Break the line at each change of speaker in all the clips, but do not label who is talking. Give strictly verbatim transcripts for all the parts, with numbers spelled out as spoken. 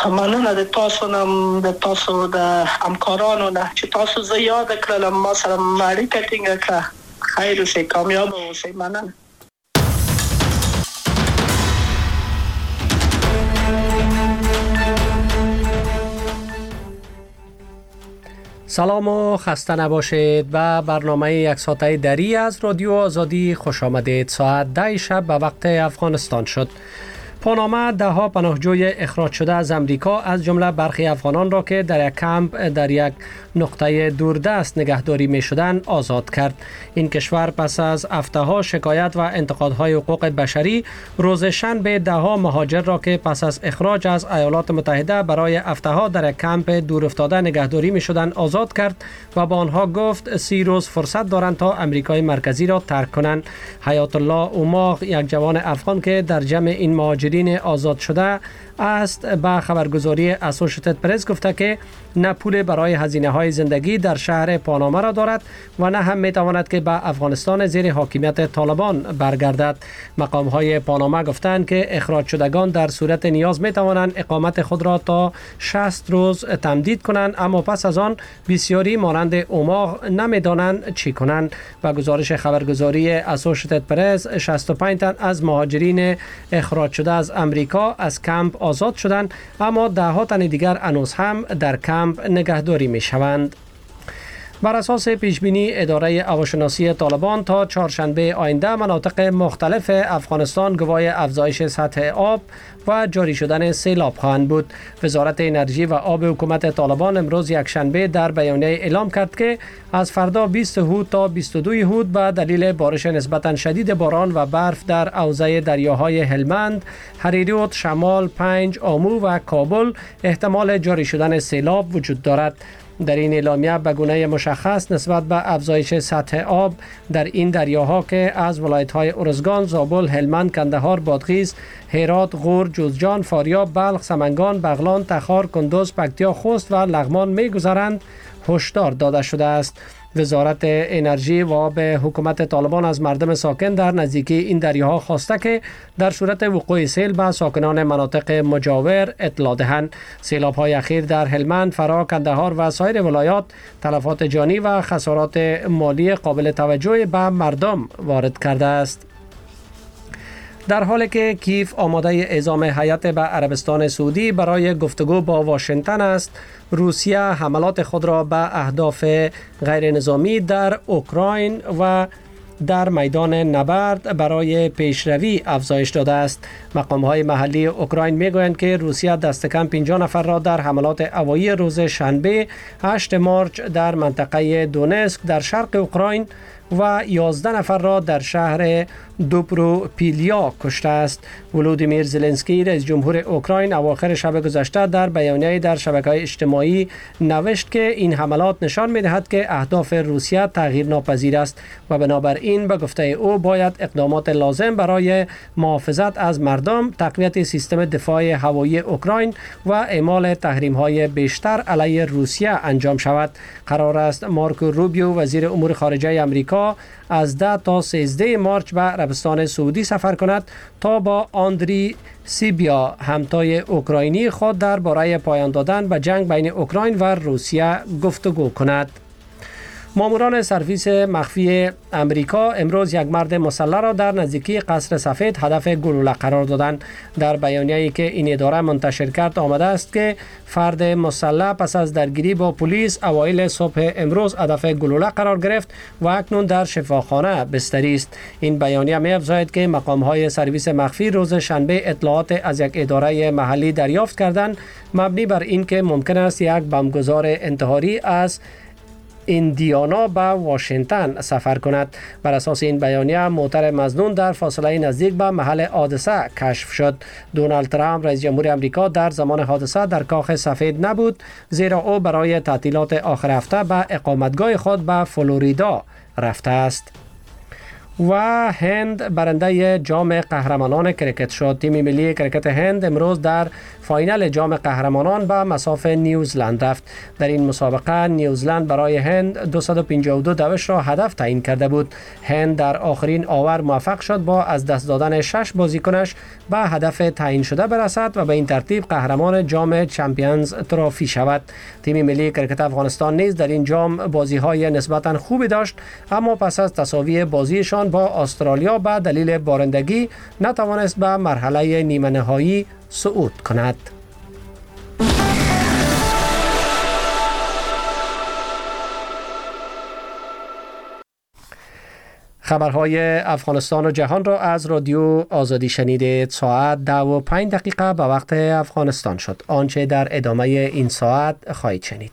مننه د تاسو نم د تاسو د همکارانو نه چې تاسو زه یاد کړل ما سره اړیکه ټینګه کړه. خیر اوسئ، کامیاب اوسئ. مننه.
سلام و خسته نباشید. به برنامه یک ساعته دری از رادیو آزادی خوش آمدید. ساعت ده شب به وقت افغانستان شد. پاناما ده ها پناهجوی اخراج شده از امریکا از جمله برخی افغانان را که در یک کمپ در یک نقطه دوردست نگهداری می شدند آزاد کرد. این کشور پس از هفته ها شکایت و انتقادهای حقوق بشری روز شنبه ده ها مهاجر را که پس از اخراج از ایالات متحده برای هفته ها در یک کمپ دور افتاده نگهداری می شدند آزاد کرد و با آنها گفت سی روز فرصت دارند تا امریکای مرکزی را ترک کنند. حیات الله اوماق، یک جوان افغان که در جمع این مهاجرین آزاد شده است، به خبرگزاری اسوشیتد پرس گفته که نه پول برای هزینه های زندگی در شهر پاناما را دارد و نه هم می تواند که به افغانستان زیر حاکمیت طالبان برگردد. مقام های پاناما گفتند که اخراج شدگان در صورت نیاز می توانند اقامت خود را تا شصت روز تمدید کنند، اما پس از آن بسیاری مانند اوماق نمی دانند چی کنند. و گزارش خبرگزاری اسوشیتد پرس، شصت و پنج تن از مهاجرین اخراج شده از امریکا از کمپ آزاد شدند، اما ده ها تن دیگر هنوز هم در کمپ نگهداری می شوند. بر اساس پیشبینی اداره هواشناسی طالبان تا چهارشنبه آینده مناطق مختلف افغانستان گواه افزایش سطح آب و جاری شدن سیلاب خواهند بود. وزارت انرژی و آب حکومت طالبان امروز یک شنبه در بیانیه اعلام کرد که از فردا بیست هود تا بیست و دو هود به دلیل بارش نسبتا شدید باران و برف در حوزه دریاهای هلمند، هریرود، شمال، پنج، آمو و کابل احتمال جاری شدن سیلاب وجود دارد. در این اعلامیه به گونه مشخص نسبت به افزایش سطح آب در این دریاها که از ولایت‌های ارزگان، زابل، هلمند، کندهار، بادغیس، هرات، غور، جوزجان، فاریاب، بلخ، سمنگان، بغلان، تخار، کندوز، پکتیا، خوست و لغمان می‌گذرند هشدار داده شده است. وزارت انرژی و آب حکومت طالبان از مردم ساکن در نزدیکی این دریاها خواسته که در صورت وقوع سیل به ساکنان مناطق مجاور اطلاع دهند. سیلاب‌های اخیر در هلمند، فرا، کندهار و سایر ولایات تلفات جانی و خسارات مالی قابل توجهی به مردم وارد کرده است. در حالی که کیف آماده اعزام هیئت به عربستان سعودی برای گفتگو با واشنگتن است، روسیه حملات خود را به اهداف غیر نظامی در اوکراین و در میدان نبرد برای پیشروی افزایش داده است. مقام‌های محلی اوکراین می‌گویند که روسیه دست کم پنجاه نفر را در حملات هوایی روز شنبه هشتم مارس در منطقه دونسک در شرق اوکراین و یازده نفر را در شهر دوپروپیلیا کشته است. ولودیمیر زلنسکی رئیس جمهور اوکراین اواخر شب گذشته در بیانیه‌ای در شبکه‌های اجتماعی نوشت که این حملات نشان می‌دهد که اهداف روسیه تغییر ناپذیر است و بنابراین به گفته او باید اقدامات لازم برای محافظت از مردم، تقویت سیستم دفاع هوایی اوکراین و اعمال تحریم‌های بیشتر علیه روسیه انجام شود. قرار است مارکو روبیو وزیر امور خارجه آمریکا از ده تا سیزده مارس به عربستان سعودی سفر کند تا با آندری سیبیا همتای اوکراینی خود درباره پایان دادن به جنگ بین اوکراین و روسیه گفتگو کند. ماموران سرویس مخفی امریکا امروز یک مرد مسلح را در نزدیکی قصر سفید هدف گلوله قرار دادند. در بیانیه‌ای که این اداره منتشر کرد آمده است که فرد مسلح پس از درگیری با پلیس اوایل صبح امروز هدف گلوله قرار گرفت و اکنون در شفاخانه بستری است. این بیانیه می‌افزاید که مقام‌های سرویس مخفی روز شنبه اطلاعات از یک اداره محلی دریافت کردند مبنی بر اینکه ممکن است یک بمبگذار انتحاری از ایندیانا به واشنگتن سفر کند. بر اساس این بیانیه موتر مظنون در فاصله نزدیک به محل حادثه کشف شد. دونالد ترامپ رئیس جمهور آمریکا در زمان حادثه در کاخ سفید نبود، زیرا او برای تعطیلات آخر هفته به اقامتگاه خود به فلوریدا رفته است. و هند برنده جام قهرمانان کرکت شد. تیم ملی کرکت هند امروز در فاینال جام قهرمانان به مصاف نیوزلند رفت. در این مسابقه نیوزلند برای هند دویست و پنجاه و دو دوش را هدف تعیین کرده بود. هند در آخرین آور موفق شد با از دست دادن شش بازیکنش به هدف تعیین شده برسد و به این ترتیب قهرمان جام چمپیونز ترافی شود. تیم ملی کرکت افغانستان نیز در این جام بازی‌های نسبتاً خوبی داشت، اما پس از تساوی بازیشان با استرالیا به دلیل بارندگی نتوانست به مرحله نیمه نهایی صعود کند. خبرهای افغانستان و جهان را از رادیو آزادی شنیدید. ساعت ده و پنج دقیقه به وقت افغانستان شد. آنچه در ادامه این ساعت خواهید شنید.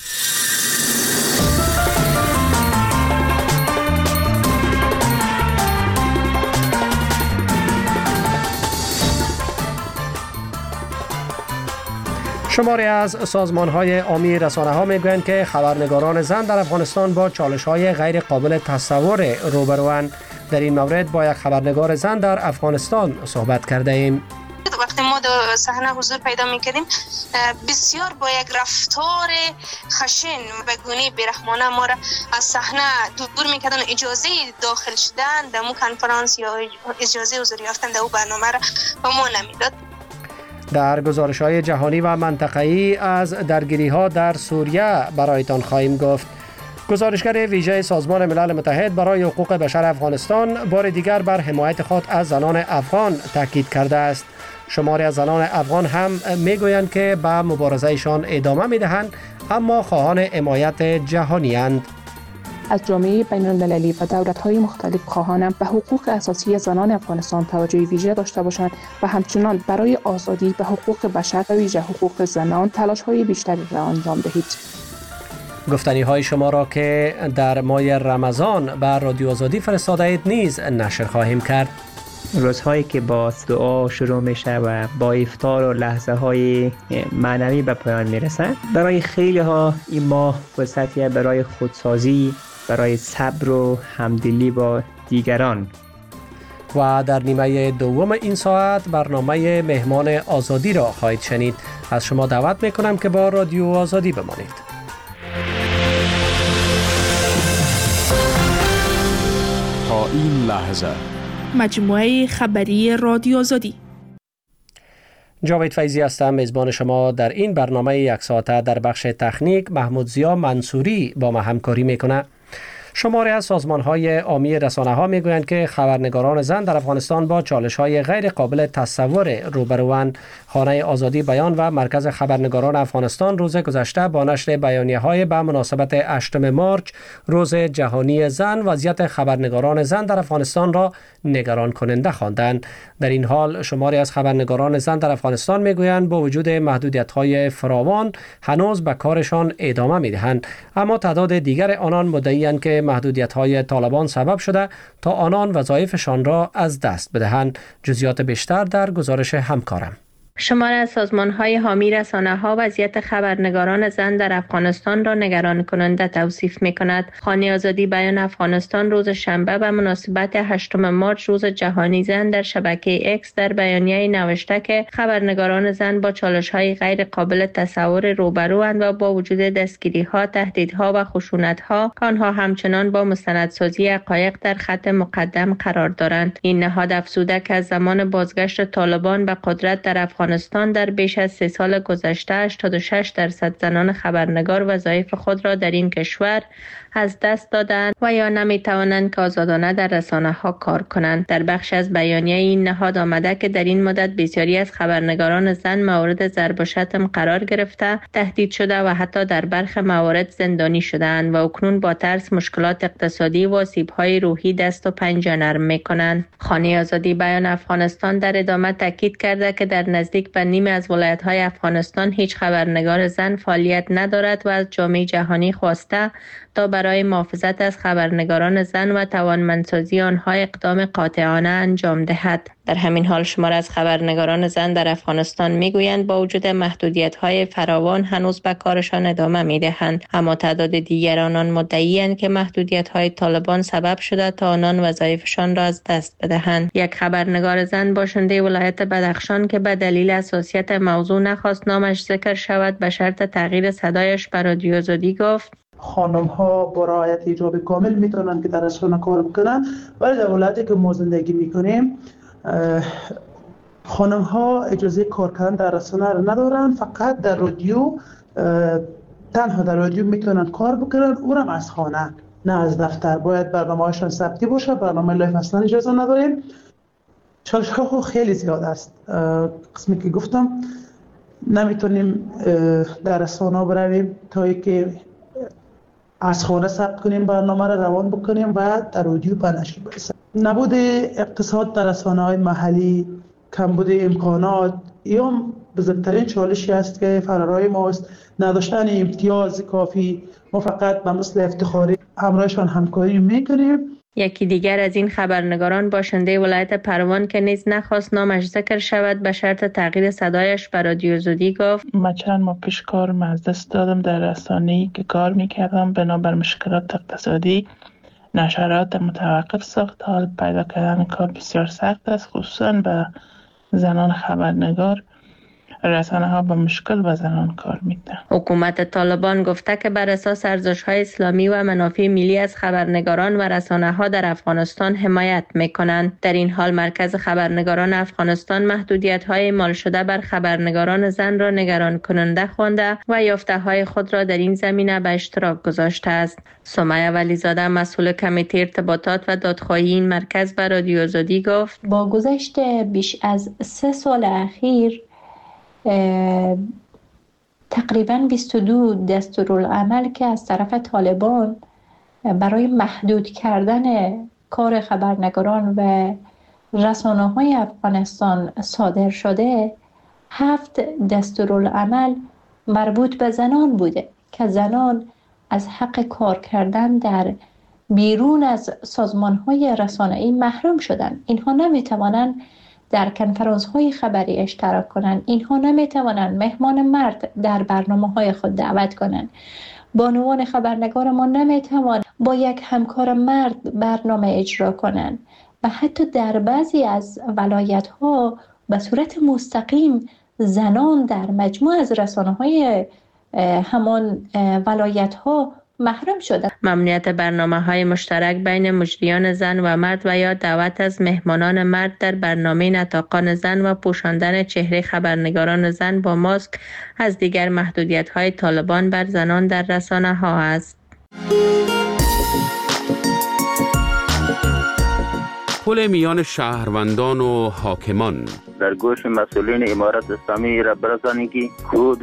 شماری از سازمان‌های عامی رسانه‌ها می‌گویند که خبرنگاران زن در افغانستان با چالش‌های غیر قابل تصور روبروند. در این مورد با یک خبرنگار زن در افغانستان صحبت کرده ایم.
وقتی ما در صحنه حضور پیدا می‌کردیم بسیار با یک رفتار خشن و گونه بی‌رحمانه ما را از صحنه دور می‌کردن. اجازه داخل شدن در مو کنفرانس یا اجازه حضور یافتن در او برنامه را به ما نمیداد.
در گزارش‌های جهانی و منطقه‌ای از درگیری‌ها در سوریه برایتان خواهیم گفت. گزارشگر ویژه سازمان ملل متحد برای حقوق بشر افغانستان بار دیگر بر حمایت خود از زنان افغان تاکید کرده است. شماری از زنان افغان هم می‌گویند که به مبارزه‌شان ادامه می‌دهند، اما خواهان حمایت جهانی اند.
از جامعه بین‌المللی و دولت‌های مختلف خواهانم به حقوق اساسی زنان افغانستان توجه ویژه داشته باشند و همچنان برای آزادی و حقوق بشر و ویژه حقوق زنان تلاش‌های بیشتری را انجام دهید.
گفتنی‌های شما را که در ماه رمضان بر رادیو آزادی فرستاده اید نیز نشر خواهیم کرد.
روزهایی که با دعا شروع میشه و با افطار و لحظه های معنوی به پایان میرسه، برای خیلی ها این ماه فرصتیه برای خودسازی، برای صبر و همدلی با دیگران.
و در نیمه دوم این ساعت برنامه مهمان آزادی را خواهید شنید. از شما دعوت میکنم که با رادیو آزادی بمانید.
تا این لحظه
مجموعه خبری رادیو آزادی.
جاوید فیضی هستم، میزبان شما در این برنامه یک ساعته. در بخش تکنیک محمود ضیا منصوری با ما همکاری میکنه. شماری از سازمان‌های عامی رسانه‌ها می‌گویند که خبرنگاران زن در افغانستان با چالش‌های غیر قابل تصور روبروند. خانه آزادی بیان و مرکز خبرنگاران افغانستان روز گذشته با نشر بیانیه‌های به مناسبت هشتم مارچ روز جهانی زن وضعیت خبرنگاران زن در افغانستان را نگران کننده خواندند. در این حال شماری از خبرنگاران زن در افغانستان می‌گویند با وجود محدودیت‌های فراوان هنوز به کارشان ادامه می‌دهند، اما تعداد دیگر آنان مدعی‌اند که محدودیت‌های طالبان سبب شده تا آنان وظایفشان را از دست بدهند. جزئیات بیشتر در گزارش همکارم.
شماری از سازمان‌های حامی رسانه‌ها وضعیت خبرنگاران زن در افغانستان را نگران کننده توصیف می‌کند. خانه آزادی بیان افغانستان روز شنبه به مناسبت هشتم مارچ روز جهانی زن در شبکه اکس در بیانیه نوشته که خبرنگاران زن با چالش‌های غیر قابل تصور روبروند و با وجود دستگیری‌ها، تهدیدها و خشونت‌ها آنها همچنان با مستندسازی حقایق در خط مقدم قرار دارند. این نهاد افزوده که از زمان بازگشت طالبان به قدرت در افغانستان افغانستان در بیش از سه سال گذشته هشتاد و شش درصد زنان خبرنگار وظایف خود را در این کشور از دست دادند و یا نمی توانند که آزادانه در رسانه ها کار کنند. در بخش از بیانیه این نهاد آمده که در این مدت بسیاری از خبرنگاران زن مورد ضرب و شتم قرار گرفته، تهدید شده و حتی در برخی موارد زندانی شدند و اکنون با ترس مشکلات اقتصادی و آسیب‌های روحی دست و پنجه نرم می‌کنند. خانه آزادی بیان افغانستان در ادامه تاکید کرده که در نزدیک به نیمی از ولایت‌های افغانستان هیچ خبرنگار زن فعالیت ندارد و از جامعه جهانی خواسته تا برای برای محافظت از خبرنگاران زن و توانمندسازی آنها اقدام قاطعانه انجام دهد. در همین حال شمار از خبرنگاران زن در افغانستان میگویند با وجود محدودیت‌های فراوان هنوز به کارشان ادامه می‌دهند، اما تعداد دیگر آنان مدعی‌اند که محدودیت‌های طالبان سبب شده تا آنان وظایفشان را از دست بدهند. یک خبرنگار زن باشنده ولایت بدخشان که به دلیل حساسیت موضوع نخواست نامش ذکر شود به شرط تغییر صدایش به رادیو آزادی گفت:
خانم ها با رعایت حجاب کامل میتونن که در رسانه کار بکنن، ولی در ولایتی که ما زندگی میکنیم خانم ها اجازه کار کردن در رسانه رو ندارن، فقط در رادیو، تنها در رادیو میتونن کار بکنن، اونم از خانه نه از دفتر. باید برنامه هاشون ثبتی باشه، برنامه لایف اصلا اجازه نداریم. چالش ها خیلی زیاد است. قسمی که گفتم نمیتونیم در رسانه برویم تا اینکه از خانه ثبت کنیم، برنامه را روان بکنیم و در رادیو به نشر برسه. نبود اقتصاد در رسانه‌های محلی، کمبود امکانات یا بزرگترین چالشی است که فرارای ماست. نداشتن امتیاز کافی، ما فقط به مثل افتخاری همراهشان همکاری میکنیم.
یکی دیگر از این خبرنگاران باشنده ولایت پروان که نیز نخواست نامش ذکر شود به شرط تغییر صدایش به رادیو آزادی گفت:
من چند ماه پیش کارم از دست دادم در رسانه‌ای که کار میکردم، بنابر مشکلات اقتصادی نشرات متوقف ساخت. حال پیدا کردن کار بسیار سخت است، خصوصا به زنان خبرنگار. رسانه ها با مشکل به زنان کار میکنند.
حکومت طالبان گفته که بر اساس ارزش‌های اسلامی و منافع ملی از خبرنگاران و رسانه ها در افغانستان حمایت میکنند. در این حال مرکز خبرنگاران افغانستان محدودیت‌های اعمال شده بر خبرنگاران زن را نگران کننده خوانده و یافته‌های خود را در این زمینه به اشتراک گذاشته است. سمیه ولیزاده مسئول کمیته ارتباطات و دادخواهی این مرکز به رادیو آزادی گفت:
با گذشت بیش از سه سال اخیر تقریباً بیست و دو دستورالعمل که از طرف طالبان برای محدود کردن کار خبرنگاران و رسانه‌های افغانستان صادر شده، هفت دستورالعمل مربوط به زنان بوده که زنان از حق کار کردن در بیرون از سازمان‌های رسانه‌ای محروم شدند. اینها نمی‌توانند در کنفرانس‌های خبری اشتراک کنند. اینها نمی‌توانند مهمان مرد در برنامه‌های خود دعوت کنند. بانوان خبرنگار ما نمی‌توانند با یک همکار مرد برنامه اجرا کنند و حتی در بعضی از ولایت‌ها به صورت مستقیم زنان در مجموع از رسانه‌های همان ولایت‌ها محروم شده.
ممنوعیت برنامه‌های مشترک بین مجریان زن و مرد و یا دعوت از مهمانان مرد در برنامه نطاقان زن و پوشاندن چهره خبرنگاران زن با ماسک از دیگر محدودیت‌های طالبان بر زنان در رسانه‌ها است.
پل میان شهروندان و حاکمان
در گوش مسئولین امارت اسلامی را برسانید که کود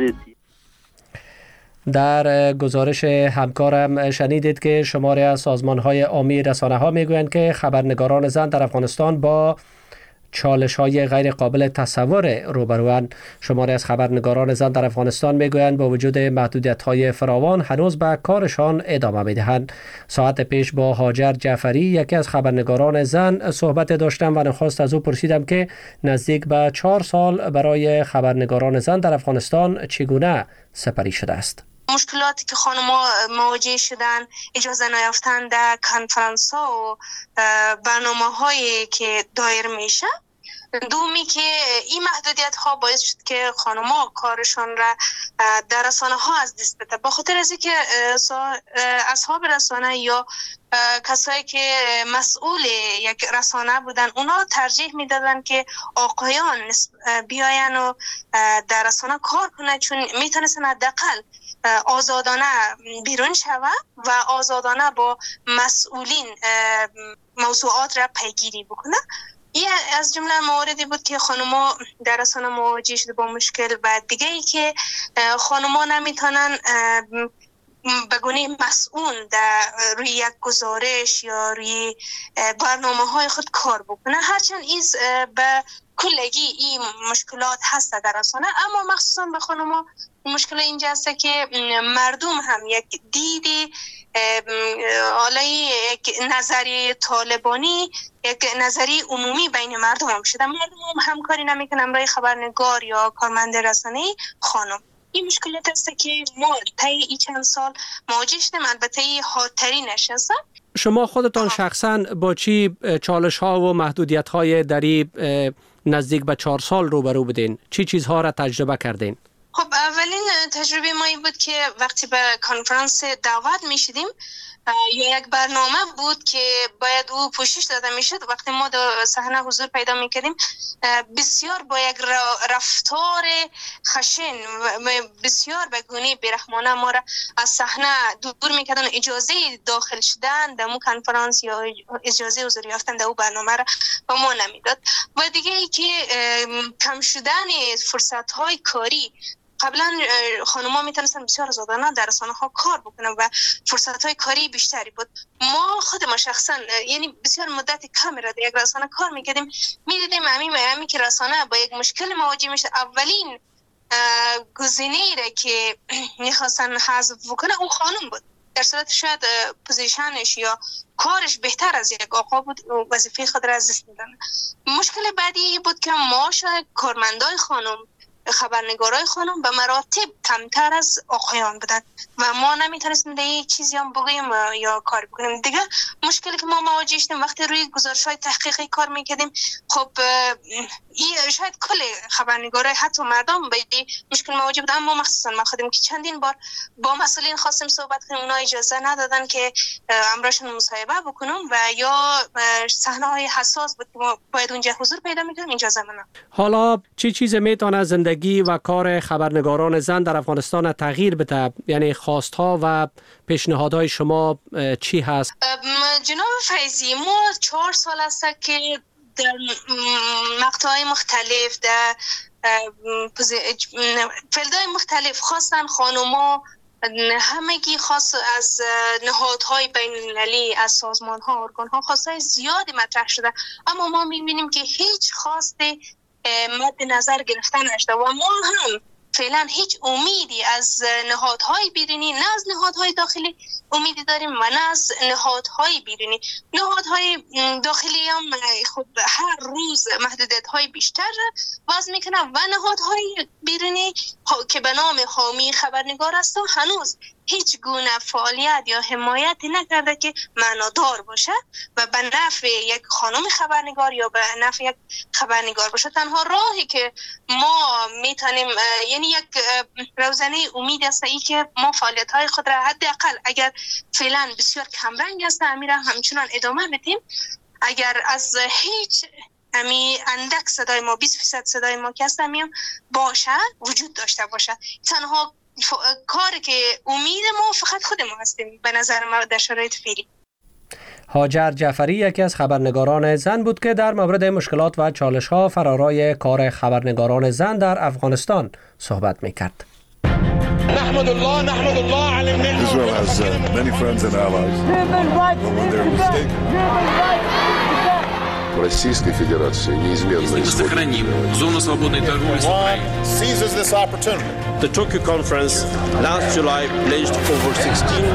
در گزارش همکارم شنیدید که شماری از سازمان‌های عامی رسانه‌ها میگویند که خبرنگاران زن در افغانستان با چالش‌های غیر قابل تصور روبروند. شماری از خبرنگاران زن در افغانستان میگویند با وجود محدودیت‌های فراوان هنوز به کارشان ادامه میدهند. ساعت پیش با هاجر جعفری یکی از خبرنگاران زن صحبت داشتم و نخواست از او پرسیدم که نزدیک به چهار سال برای خبرنگاران زن در افغانستان چگونه سپری شده است.
مشکلاتی که خانم‌ها مواجه شدن، اجازه نیافتن در کنفرانس‌ها و برنامه‌هایی که دایر میشه. دومی که این محدودیت ها باعث شد که خانم‌ها کارشان را در رسانه ها از دست بده، با خاطر از اینکه اصحاب رسانه یا کسایی که مسئول یک رسانه بودن اونا ترجیح میدادن که آقایان بیاین و در رسانه کار کنن، چون میتونستن حداقل آزادانه بیرون شوه و آزادانه با مسئولین موضوعات را پیگیری بکنه. این از جمله مواردی بود که خانم‌ها در رسانه مواجه شده با مشکل. و دیگه ای که خانم‌ها نمیتونن بگونه مسئول در روی یک گزارش یا روی برنامه های خود کار بکنه. هرچند ایز به کلگی این مشکلات هست در رسانه، اما مخصوصا به خانوما مشکل اینجا است که مردم هم یک دید حالا یک نظری طالبانی، یک نظری عمومی بین مردم هم شده. مردم هم همکاری نمیکنن برای خبرنگار یا کارمند رسانه‌ای خانم. این مشکلات است که ما طی این چند سال مواجه شدیم، البته حادترین نشسته.
شما خودتان شخصا با چی چالش ها و محدودیت های دری نزدیک به چهار سال روبرو بودین؟ چی چیزها را تجربه کردین؟
خب اولین تجربه ما این بود که وقتی به کنفرانس دعوت می شدیم یا یک برنامه بود که باید او پوشش داده می شد، وقتی ما در صحنه حضور پیدا می کردیم بسیار با یک رفتار خشن بسیار به گونه بیرحمانه ما را از صحنه دور می کردن. اجازه داخل شدن در مو کنفرانس یا اجازه حضور یافتن در او برنامه را به ما نمیداد. و دیگه ای که کم شدن فرصت های کاری، قبلا خانم‌ها میتونستن بسیار آزادانه در رسانه‌ها کار بکنن و فرصت‌های کاری بیشتری بود. ما خود ما شخصا یعنی بسیار مدت کمی را در یک رسانه کار میکردیم، میدیدیم همین همین که رسانه با یک مشکل مواجه میشه، اولین گزینه‌ای را که میخواستن حذف بکنه اون خانم بود. در صورت شاید پوزیشنش یا کارش بهتر از یک آقا بود، وظیفه خود را از دست میدن. مشکل بعدی بود که ما شاید کارمندای خانم، خبرنگارای خانم به مراتب کمتر از آقایان بودن و ما نمیتونستیم دیگه چیزی هم بگیم یا کار بکنیم. دیگه مشکلی که ما مواجه شدیم وقتی روی گزارش‌های تحقیقی کار میکردیم، خب این شاید کل خبرنگارای حتی مردم به مشکل مواجه بودن، اما مخصوصا ما خودم که چندین بار با مسئولین خواستیم صحبت کنیم، اونا اجازه ندادن که امرشون مصاحبه بکنم و یا صحنه‌های حساس بود که ما باید اونجا حضور پیدا می‌کردیم، اجازه ندادن.
حالا چی چیز میتونه زندگی و کار خبرنگاران زن در افغانستان تغییر بده؟ یعنی خواستها و پیشنهادهای شما چی هست؟
جناب فیضی، ما چهار سال است که در مقطعهای مختلف در فیلدهای مختلف خواستن خانوما همگی خاص از نهادهای بین المللی، از سازمانها، ارگانها خواستهای زیادی مطرح شده، اما ما میبینیم که هیچ خواست مد نظر گرفتن نشده و ما هم فعلا هیچ امیدی از نهادهای بیرونی، نه از نهادهای داخلی امیدی داریم و نه از نهادهای بیرونی. نهادهای داخلی هم خود هر روز محدودیت‌های بیشتر وضع میکنن و نهادهای بیرونی که به نام حامی خبرنگار است هنوز هیچ گونه فعالیت یا حمایتی نکرده که معنادار باشه و به نفع یک خانم خبرنگار یا به نفع یک خبرنگار باشه. تنها راهی که ما میتونیم، یعنی یک روزنه امید است ای که ما فعالیت های خود را حداقل اگر فعلا بسیار کمرنگ است امیره همچنان ادامه بدیم. اگر از هیچ امی اندک صدای ما بیست فیصد صدای ما که هستیم باشه، وجود داشته باشه، تنها ف... کاری که امید ما فقط خود ما هستیم به نظر ما در شرایط فعلی.
هاجر جعفری یکی از خبرنگاران زن بود که در مورد مشکلات و چالش‌ها فرارای کار خبرنگاران زن در افغانستان صحبت می‌کرد.
نحمد الله نحمد الله على المنه. Israel has uh, many friends and allies. When they're mistaken.
Российской Федерации неизменно исходит.
Зону свободной торговли с Украиной.
Seizes this opportunity.
The Tokyo conference last July pledged over sixteen.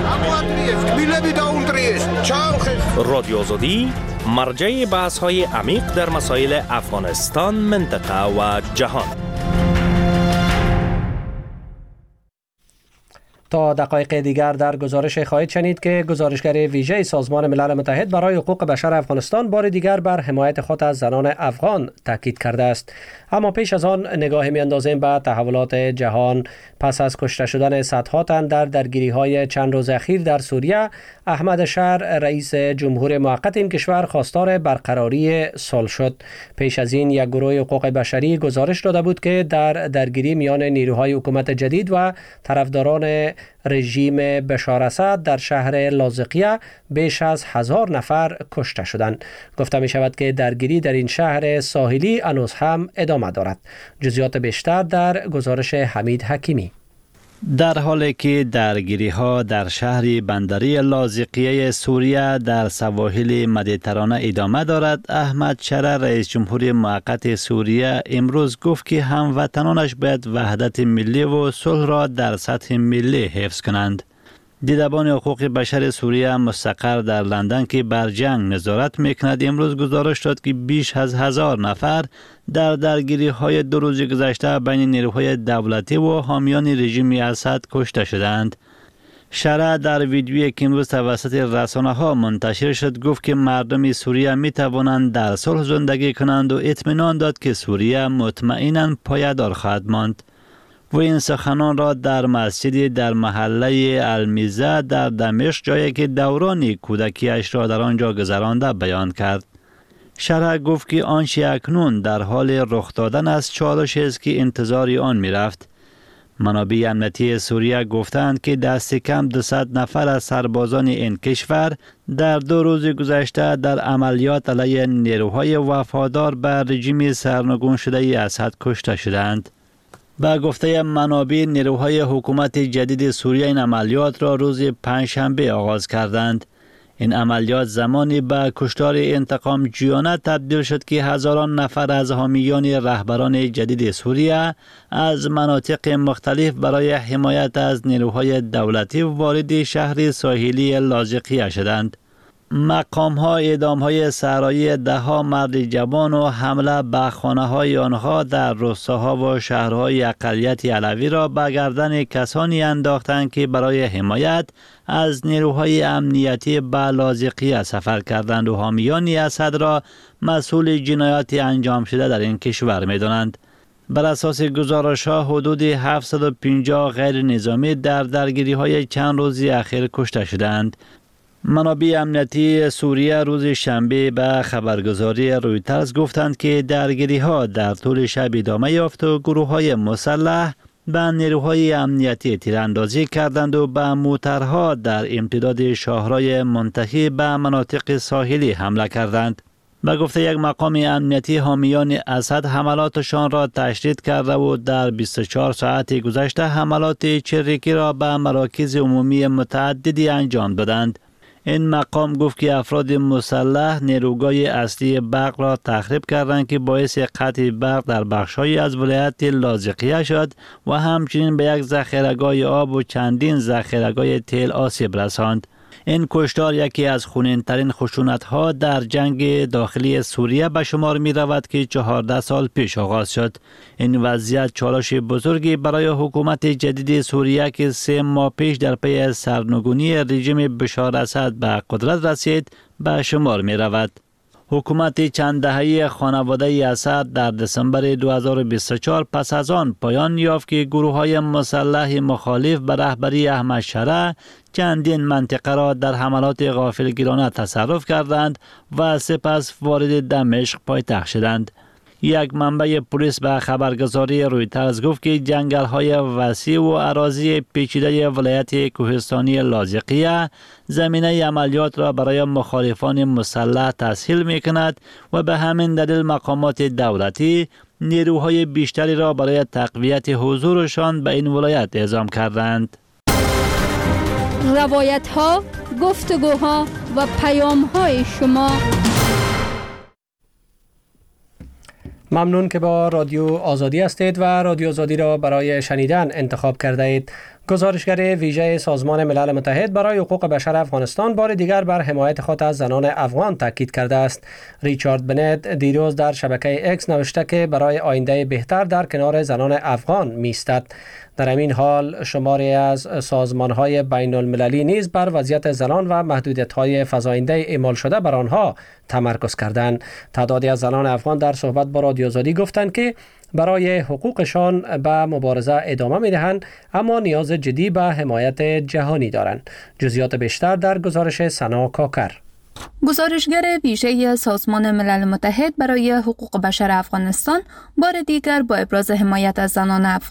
رادیو آزادی مرجع بحث‌های عمیق در مسائل افغانستان، منطقه و جهان.
تا دقایق دیگر در گزارش خواهید شنید که گزارشگر ویژه سازمان ملل متحد برای حقوق بشر افغانستان بار دیگر بر حمایت خود از زنان افغان تاکید کرده است. اما پیش از آن نگاهی می‌اندازیم به تحولات جهان پس از کشته شدن صدها تن در درگیری‌های چند روز اخیر در سوریه. احمد شهر رئیس جمهور موقت این کشور خواستار برقراری صلح شد. پیش از این یک گروه حقوق بشری گزارش داده بود که در درگیری میان نیروهای حکومت جدید و طرفداران رژیم بشار اسد در شهر لاذقیه بیش از هزار نفر کشته شدند. گفته می شود که درگیری در این شهر ساحلی هنوز هم ادامه دارد. جزئیات بیشتر در گزارش حمید حکیمی.
در حالی که درگیری ها در شهر بندری لاذقیه سوریه در سواحل مدیترانه ادامه دارد، احمد شرع رئیس جمهور موقت سوریه امروز گفت که هموطنانش باید وحدت ملی و صلح را در سطح ملی حفظ کنند. دیدبان حقوق بشر سوریه مستقر در لندن که بر جنگ نظارت میکند امروز گزارش داد که بیش از هزار نفر در درگیری های دو روز گذشته بین نیروهای دولتی و حامیان رژیم اسد کشته شدند. شرع در ویدیویی که امروز توسط رسانه ها منتشر شد گفت که مردم سوریه می توانند در صلح زندگی کنند و اطمینان داد که سوریه مطمئناً پایدار خواهد ماند. و این سخنان را در مسجدی در محله المیزه در دمشق، جایی که دوران کودکیش را در آنجا گذرانده، بیان کرد. شرع گفت که آنچه اکنون در حال رخ دادن است چالشی است که انتظار آن می رفت. منابع امنیتی سوریه گفتند که دست کم دویست نفر از سربازان این کشور در دو روز گذشته در عملیات علیه نیروهای وفادار به رژیم سرنگون شده اسد کشته شدند. با گفته منابع نیروهای حکومت جدید سوریه این عملیات را روز پنجشنبه آغاز کردند. این عملیات زمانی به کشتار انتقام جویانه تبدیل شد که هزاران نفر از حامیان رهبران جدید سوریه از مناطق مختلف برای حمایت از نیروهای دولتی وارد شهر ساحلی لاذقیه شدند. مقام ها اعدام های صحرایی ده ها مرد جوان و حمله به خانه های آنها در روستاها و شهرهای اقلیت علوی را به گردن کسانی انداختند که برای حمایت از نیروهای امنیتی به لاذقیه سفر کردند و حامیان اسد را مسئول جنایات انجام شده در این کشور می دانند. بر اساس گزارش ها حدود هفتصد و پنجاه غیر نظامی در درگیری های چند روزی اخیر کشته شدند. منابع امنیتی سوریه روز شنبه به خبرگزاری رویترز گفتند که درگیری ها در طول شب ادامه یافت و گروه های مسلح به نیروهای امنیتی تیراندازی کردند و به موترها در امتداد شاهرای منتهی به مناطق ساحلی حمله کردند. به گفته یک مقام امنیتی حامیان اسد حملاتشان را تشدید کرده و در بیست و چهار ساعت گذشته حملات چریکی را به مراکز عمومی متعددی انجام دادند. این مقام گفت که افراد مسلح نیروگاه اصلی برق را تخریب کردند که باعث قطع برق در بخش‌هایی از ولایت لاذقیه شد و همچنین به یک ذخیره‌گاه آب و چندین ذخیره‌گاه تیل آسیب رساند. این کشتار یکی از خونین‌ترین خشونت‌ها در جنگ داخلی سوریه به شمار می‌رود که چهارده سال پیش آغاز شد. این وضعیت چالش بزرگی برای حکومت جدید سوریه که سه ماه پیش در پی سرنگونی رژیم بشار اسد به قدرت رسید به شمار می‌رود. حکومت چند دهه‌ای خانواده اسد در دسامبر دو هزار و بیست و چهار پس از آن پایان یافت که گروه‌های مسلح مخالف به رهبری احمد شرع چندین منطقه را در حملات غافلگیرانه تصرف کردند و سپس وارد دمشق پایتخت شدند. یک منبع پلیس به خبرگزاری رویترز گفت که جنگل‌های وسیع و اراضی پیچیده ولایت کوهستانی لاذقیه زمینه عملیات را برای مخالفان مسلح تسهیل می‌کند و به همین دلیل مقامات دولتی نیروهای بیشتری را برای تقویت حضورشان به این ولایت اعزام کردند.
روایت‌ها، گفتگوها و پیام‌های شما.
ممنون که با رادیو آزادی هستید و رادیو آزادی را برای شنیدن انتخاب کرده اید. گزارشگر ویژه سازمان ملل متحد برای حقوق بشر افغانستان بار دیگر بر حمایت خود از زنان افغان تاکید کرده است. ریچارد بنت دیروز در شبکه اکس نوشته که برای آینده بهتر در کنار زنان افغان می‌ایستد. در همین حال شماری از سازمان‌های بین المللی نیز بر وضعیت زنان و محدودیت‌های فزاینده اعمال شده بر آنها تمرکز کردند. تعدادی از زنان افغان در صحبت با رادیو آزادی گفتند که برای حقوقشان به مبارزه ادامه می‌دهند اما نیاز جدی به حمایت جهانی دارند. جزئیات بیشتر در گزارش سنا کاکر.
گزارشگر ویژه سازمان ملل متحد برای حقوق بشر افغانستان بار دیگر با ابراز حمایت از زنان افغان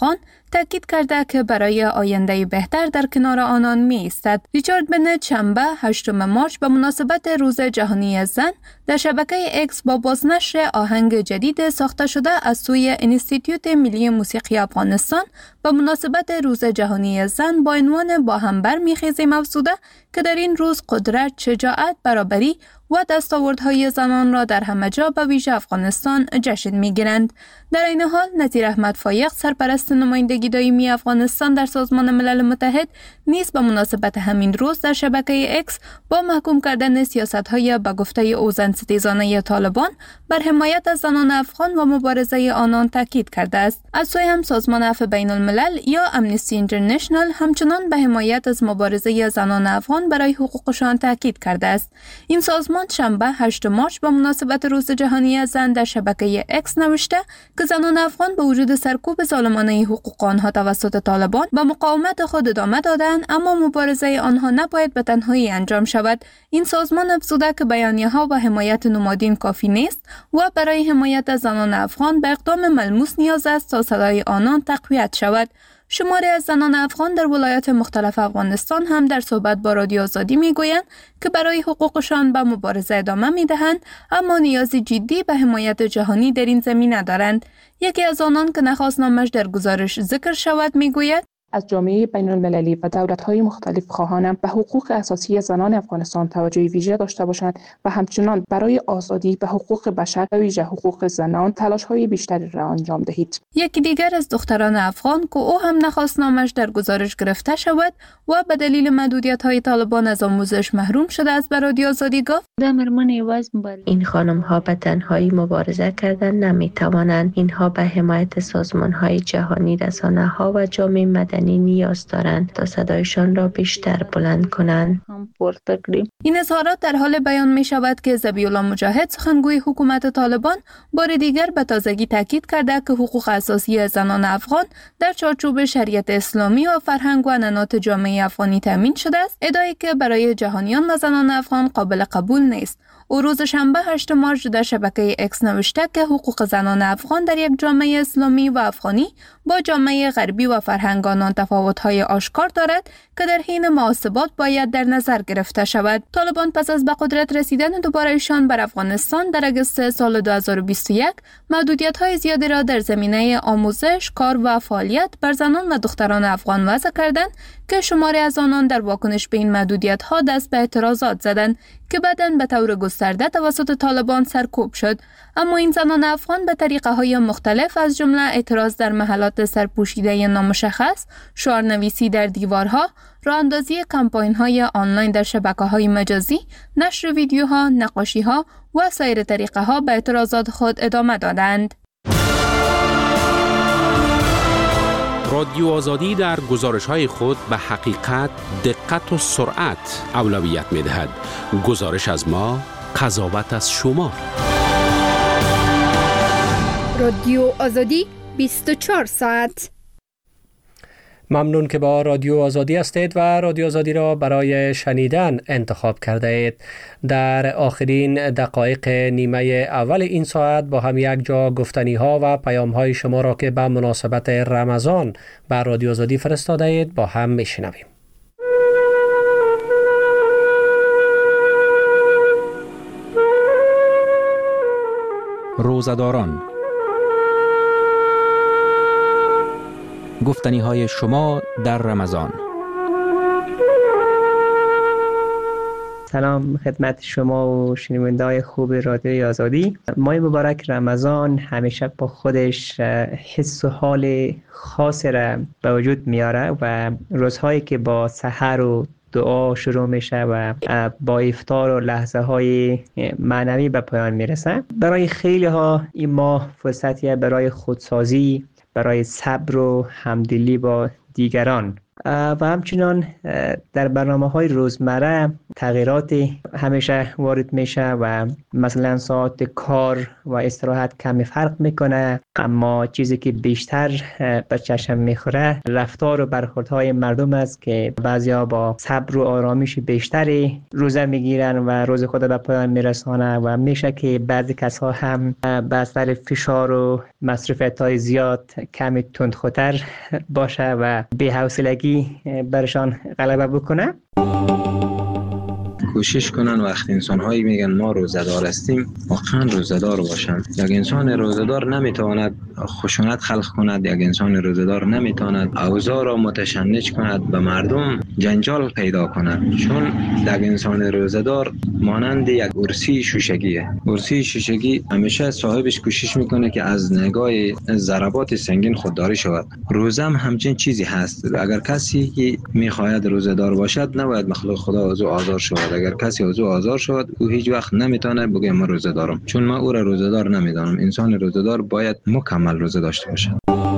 تاکید کرده که برای آینده بهتر در کنار آنان می ایستد. ریچارد بنت شنبه هشتم مارس به مناسبت روز جهانی زن در شبکه اکس با بازنشر آهنگ جدید ساخته شده از سوی انستیتیوت ملی موسیقی افغانستان به مناسبت روز جهانی زن با عنوان با هم برمیخیزیم افزوده که در این روز قدرت، شجاعت، برابری و دستاوردهای زنان را در همه جا به ویژه افغانستان جشن می‌گیرند. در این حال نظیر احمد فایق سرپرست نمایندگی دائمی افغانستان در سازمان ملل متحد نیز به مناسبت همین روز در شبکه اکس با محکوم کردن سیاست‌های به گفته او زن ستیزانه طالبان بر حمایت از زنان افغان و مبارزه آنان تاکید کرده است. از سوی هم سازمان عفو بین الملل یا امنیستی اینترنشنال همچنان به حمایت از مبارزه زنان افغان برای حقوقشان تاکید کرده است. این سازمان شنبه هشتم مارس به مناسبت روز جهانی زن در شبکه اکس نوشته که زنان افغان با وجود سرکوب ظالمانه حقوق آنها توسط طالبان به مقاومت خود ادامه دادند، اما مبارزه آنها نباید به تنهایی انجام شود. این سازمان افزوده که بیانیه‌ها و حمایت نمادین کافی نیست و برای حمایت از زنان افغان به اقدام ملموس نیاز است تا صدای آنان تقویت شود. شماری از زنان افغان در ولایات مختلف افغانستان هم در صحبت با رادیو آزادی میگویند که برای حقوقشان به مبارزه ادامه میدهند، اما نیاز جدی به حمایت جهانی در این زمینه دارند. یکی از آنان که نخواست نامش در گزارش ذکر شود میگوید
از جامعه بین المللی و دولت‌های مختلف خواهانم به حقوق اساسی زنان افغانستان توجه ویژه داشته باشند و همچنان برای آزادی و حقوق بشر و ویژه حقوق زنان تلاش‌های بیشتری را انجام دهید.
یکی دیگر از دختران افغان که او هم نخواست نامش در گزارش گرفته شود و به دلیل محدودیت‌های طالبان از آموزش محروم شده است به رادیو آزادی گفت
این خانم‌ها به تنهایی مبارزه کردن نمی‌توانند. اینها به حمایت سازمان‌های جهانی، رسانه‌ها و جامعه مدنی نیاز دارند تا صدایشان را بیشتر بلند کنند.
این اظهارات در حال بیان می شود که ذبیح الله مجاهد سخنگوی حکومت طالبان بار دیگر به تازگی تاکید کرده که حقوق اساسی زنان افغان در چارچوب شریعت اسلامی و فرهنگ و عنعنات جامعه افغانی تامین شده است، ادعایی که برای جهانیان و زنان افغان قابل قبول نیست. او روز شنبه هشتم مارس در شبکه اکس نوشته که حقوق زنان افغان در یک جامعه اسلامی و افغانی با جامعه غربی و فرهنگ آنان تفاوت‌های آشکار دارد که در حین محاسبات باید در نظر گرفته شود. طالبان پس از به قدرت رسیدن دوباره‌شان بر افغانستان در اگست سال دو هزار و بیست و یک محدودیت‌های زیادی را در زمینه آموزش، کار و فعالیت بر زنان و دختران افغان وضع کردند که شماری از آنان در واکنش به این محدودیت‌ها دست به اعتراضات زدند که بعداً به طور گسترده توسط طالبان سرکوب شد. اما این زنان افغان به طریقه‌های مختلف از جمله اعتراض در محلات سرپوشیده نامشخص، شعارنویسی در دیوارها، راه‌اندازی کمپاین‌های آنلاین در شبکه‌های مجازی، نشر ویدیوها، نقاشی‌ها و سایر طریقه‌ها به اعتراضات خود ادامه دادند.
رادیو آزادی در گزارش‌های خود به حقیقت، دقت و سرعت اولویت می‌دهد. گزارش از ما، قضاوت از شما.
رادیو آزادی بیست و چهار ساعت.
ممنون که با رادیو آزادی هستید و رادیو آزادی را برای شنیدن انتخاب کرده اید. در آخرین دقایق نیمه اول این ساعت با هم یک جا گفتنی ها و پیام های شما را که به مناسبت رمضان بر رادیو آزادی فرستاده اید با هم میشنویم.
روزداران، گفتنی های شما در رمضان.
سلام خدمت شما و شنونده های خوب رادیوی آزادی. ماه مبارک رمضان همیشه با خودش حس و حال خاص را به وجود میاره و روزهایی که با سحر و دعا شروع میشه و با افطار و لحظه های معنوی به پایان میرسه. برای خیلی ها این ماه فرصتیه برای خودسازی، برای صبر و همدلی با دیگران. و همچنان در برنامه‌های روزمره تغییرات همیشه وارد میشه و مثلا ساعت کار و استراحت کمی فرق میکنه، اما چیزی که بیشتر به چشم میخوره رفتار و برخوردهای مردم است که بعضیا با صبر و آرامش بیشتری روزه میگیرن و روز خود به پایان میرسانه و میشه که بعضی کسها هم به اثر فشار و مصروفیت‌های زیاد کمی تندخوتر باشه و بی‌حوصلگی برشان غلبه بکنه.
کوشش کنن وقتی انسان هایی میگن ما روزه‌دار هستیم واقعا روزه‌دار باشن. یک انسان روزه‌دار نمیتواند خشونت خلق کند، یک انسان روزه‌دار نمیتواند اوضاع را متشنج کند، به مردم جنجال پیدا کند، چون یک انسان روزه‌دار مانند یک ارسی شوشگیه. ارسی شوشگی همیشه صاحبش کوشش میکنه که از نگاه ضربات سنگین خودداری شود. روزه هم همچین چیزی هست. اگر کسی که میخواهد روزه‌دار باشد نباید مخلوق خدا از او آزار شود. اگر کسی از او آزار شود او هیچ وقت نمیتونه بگه من روزه دارم، چون من او را روزه دار نمیدانم. انسان روزه دار باید مکمل روزه داشته باشد.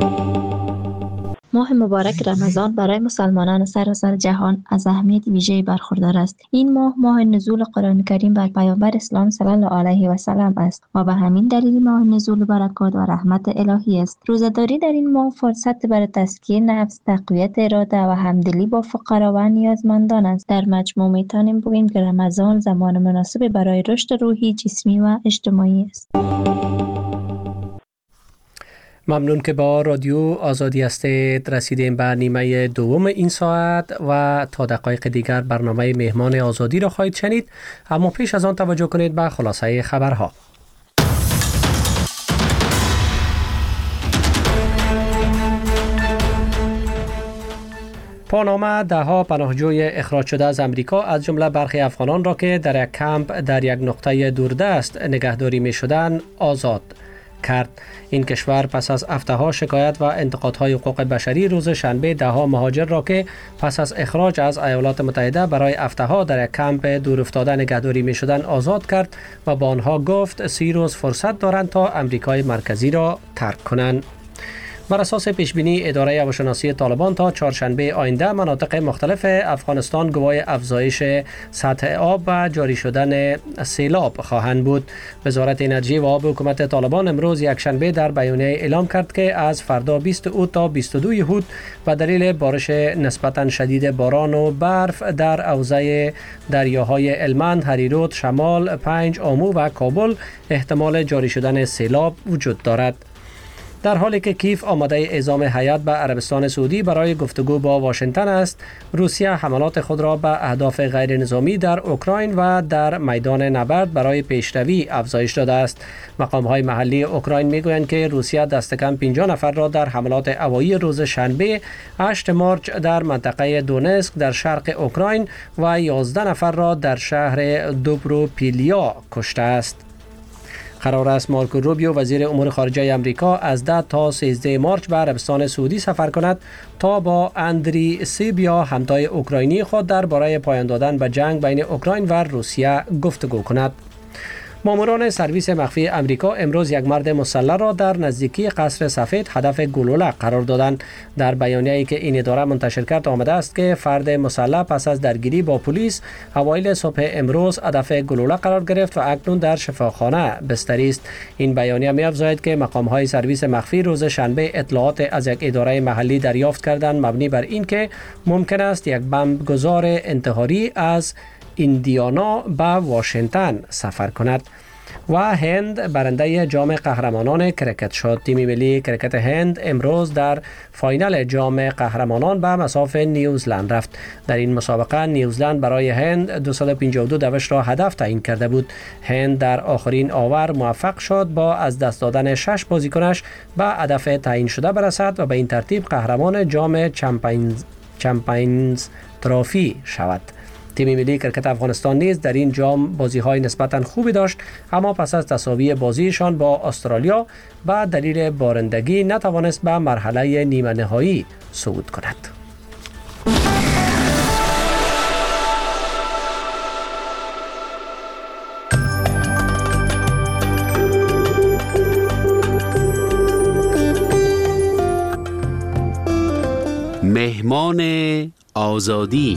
ماه مبارک رمضان برای مسلمانان سراسر جهان از اهمیت ویژه‌ای برخوردار است. این ماه ماه نزول قرآن کریم بر پیامبر اسلام صلی الله علیه و سلم است و به همین دلیل ماه نزول برکات و رحمت الهی است. روزه‌داری در این ماه فرصت برای تزکیه نفس، تقویت اراده و همدلی با فقرا و نیازمندان است. در مجموع میتونیم بگوییم که رمضان زمان مناسب برای رشد روحی، جسمی و اجتماعی است.
ممنون که با رادیو آزادی هستید. رسیدیم به نیمه دوم این ساعت و تا دقایق دیگر برنامه مهمان آزادی را خواهید شنید، اما پیش از آن توجه کنید به خلاصه خبرها. پاناما دهها پناهجوی اخراج شده از امریکا از جمله برخی افغانان را که در یک کمپ در یک نقطه دوردست نگهداری می شدند آزاد کرد. این کشور پس از هفته‌ها شکایت و انتقادهای حقوق بشری روز شنبه دهها مهاجر را که پس از اخراج از ایالات متحده برای هفته‌ها در یک کمپ دور افتاده نگهداری می شدند آزاد کرد و با آنها گفت سی روز فرصت دارند تا امریکای مرکزی را ترک کنند. بر اساس پیشبینی اداره هواشناسی طالبان تا چهارشنبه آینده مناطق مختلف افغانستان گواه افزایش سطح آب و جاری شدن سیلاب خواهند بود. وزارت انرژی و آب حکومت طالبان امروز یکشنبه در بیانیه اعلام کرد که از فردا بیست اوت تا بیست و دو یهود به دلیل بارش نسبتا شدید باران و برف در حوزه دریاهای هلمند، هریرود، شمال، پنج، آمو و کابل احتمال جاری شدن سیلاب وجود دارد. در حالی که کیف آماده اعزام هیئت به عربستان سعودی برای گفتگو با واشنگتن است، روسیه حملات خود را به اهداف غیر نظامی در اوکراین و در میدان نبرد برای پیشروی افزایش داده است. مقام‌های محلی اوکراین میگویند که روسیه دست کم پنجاه نفر را در حملات هوایی روز شنبه هشتم مارس در منطقه دونسک در شرق اوکراین و یازده نفر را در شهر دوبروپیلیا کشته است. قرار است مارکو روبیو وزیر امور خارجه آمریکا از ده تا سیزده مارس به عربستان سعودی سفر کند تا با اندری سیبیا همتای اوکراینی خود درباره پایان دادن به جنگ بین اوکراین و روسیه گفتگو کند. ماموران سرویس مخفی امریکا امروز یک مرد مسلح را در نزدیکی قصر سفید هدف گلوله قرار دادند. در بیانیه‌ای که این اداره منتشر کرد آمده است که فرد مسلح پس از درگیری با پلیس اوایل صبح امروز هدف گلوله قرار گرفت و اکنون در شفاخانه بستری است. این بیانیه می‌افزاید که مقام‌های سرویس مخفی روز شنبه اطلاعات از یک اداره محلی دریافت کردند مبنی بر اینکه ممکن است یک بمبگذار انتحاری از ایندیانا به واشنگتن سفر کند. و هند برنده جام قهرمانان کرکت شد. تیم ملی کرکت هند امروز در فاینال جام قهرمانان به مصاف نیوزلند رفت. در این مسابقه نیوزلند برای هند دویست و پنجاه و دو دوش را هدف تعیین کرده بود. هند در آخرین آور موفق شد با از دست دادن شش بازیکنش به هدف تعیین شده برسد و به این ترتیب قهرمان جام چمپیونز چمپیونز ترافی شود. تیم ملی کرکت افغانستان نیز در این جام بازی‌های نسبتاً خوبی داشت، اما پس از تساوی بازیشان با استرالیا به دلیل بارندگی نتوانست به مرحله نیمه نهایی صعود کند.
مهمان آزادی.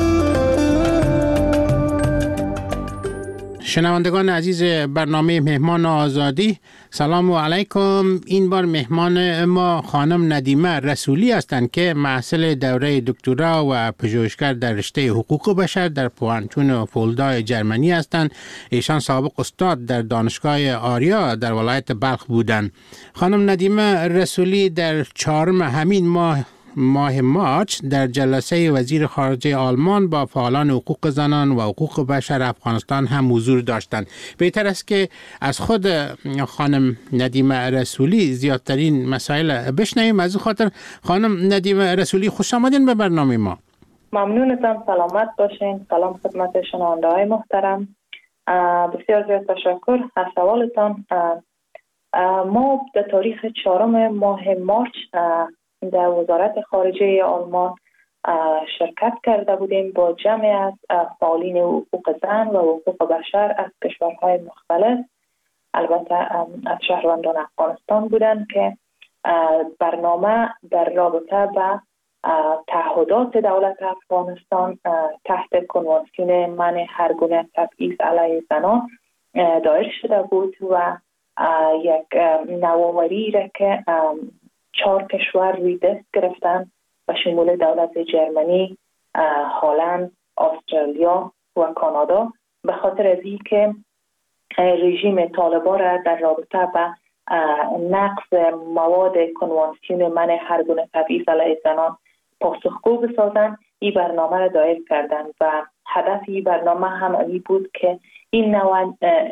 شنوندگان عزیز برنامه مهمان آزادی، سلام علیکم. این بار مهمان ما خانم ندیمه رسولی هستند که محصل دوره دکترا و پژوهشگر در رشته حقوق بشر در پوهنتون فولدا جرمنی هستند. ایشان سابق استاد در دانشگاه آریا در ولایت بلخ بودند. خانم ندیمه رسولی در چهارم همین ماه ماه مارچ در جلسه وزیر خارجه آلمان با فعالان حقوق زنان و حقوق بشر افغانستان هم حضور داشتند. بهتر است که از خود خانم ندیمه رسولی زیادترین مسائل بشنویم. از خاطر خانم ندیمه رسولی، خوش آمدین به برنامه ما.
ممنونتم، سلامت باشین. سلام خدمت شنونده های محترم. بسیار زیاد تشکر از سوالتان. ما در تاریخ چهارم ماه مارچ در وزارت خارجه آلمان شرکت کرده بودیم با جمعی از فعالین حقوق زن و حقوق بشر از کشورهای مختلف، البته از شهروندان افغانستان بودند که برنامه در رابطه با تعهدات دولت افغانستان تحت کنوانسیون منع هر گونه تبعیض علیه زنان دایر شده بود و یک نوآوری را که چهار کشور روی دست گرفتن و شمول دولت جرمنی، هلند، استرالیا و کانادا، به خاطر از این که رژیم طالبان را در رابطه با نقض مواد کنوانسیون منع هر گونه تبعیض علیه زنان پاسخگو بسازند، این برنامه را دایر کردند و هدف این برنامه هم این بود که این نوع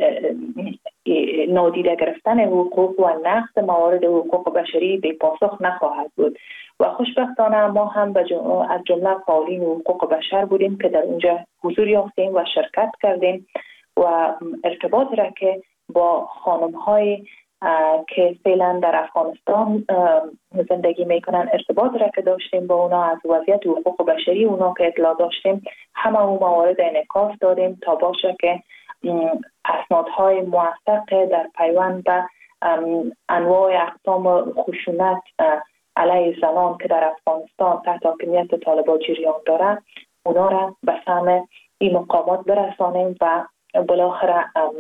نادیده گرفتن حقوق و نقض موارد حقوق بشری به پاسخ نخواهد بود و خوشبختانه ما هم از جمله فعالین حقوق بشر بودیم که در اونجا حضور یافتیم و شرکت کردیم و ارتباط را که با خانم‌های که فعلا در افغانستان زندگی میکنن ارتباط را که داشتیم با اونا، از وضعیت حقوق بشری اونا که اطلاع داشتیم، همه اون موارد انعکاس دادیم تا باشه که اسنادهای موثق در پیوند به انواع اقسام خشونت علیه زنان که در افغانستان تحت حاکمیت طالبان جریان داره اونا را به سمع این مقامات برسانیم و بالاخره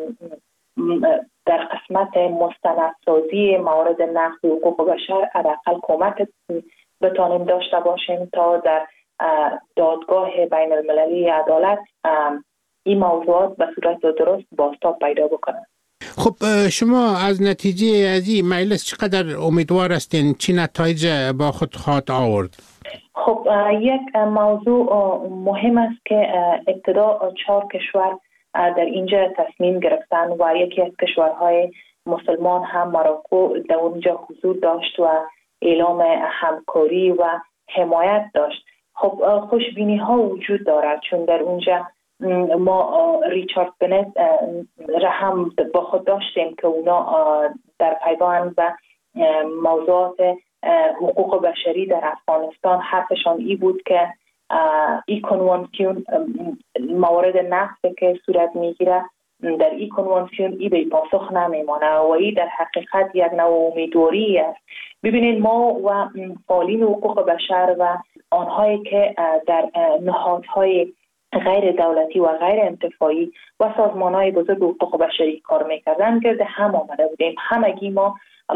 در قسمت مستندسازی موارد نقض حقوق بشر حداقل کمک بتانیم داشته باشیم تا در دادگاه بین المللی عدالت این موضوعات به صورت درست بازتاب پیدا بکنند.
خب شما از نتیجه از این مجلس چقدر امیدوار هستین؟ چی نتایج با خود خواهد آورد؟
خب یک موضوع مهم است که ابتدا چهار کشور در اینجا تصمیم گرفتن و یکی از کشورهای مسلمان هم مراکو در اونجا حضور داشت و اعلام همکاری و حمایت داشت. خب خوشبینی ها وجود دارد چون در اونجا ما ریچارد بنت را هم با خود داشتیم که اونا در پیوند و موضوعات حقوق بشری در افغانستان حرفشان ای بود که ای کنوانسیون موارد نقض که صورت میگیره در ای کنوانسیون ای به پاسخ نمیمانه و ای در حقیقت یک نوع امیدواری است. ببینید ما و فعالین حقوق بشر و آنهایی که در نهادهای غیر دولتی و غیر انتفاعی و سازمان‌های بزرگ حقوق بشری کار می‌کردن گرد هم آمده بودیم. همگی ما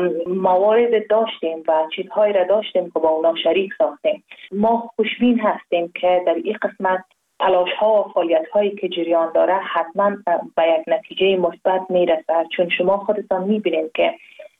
موارد داشتیم و چیزهایی را داشتیم که با اونا شریک ساختیم. ما خوشبین هستیم که در این قسمت تلاش‌ها و فعالیت‌هایی که جریان داره حتما به یک نتیجه مثبت میرسد، چون شما خودتان می‌بینید که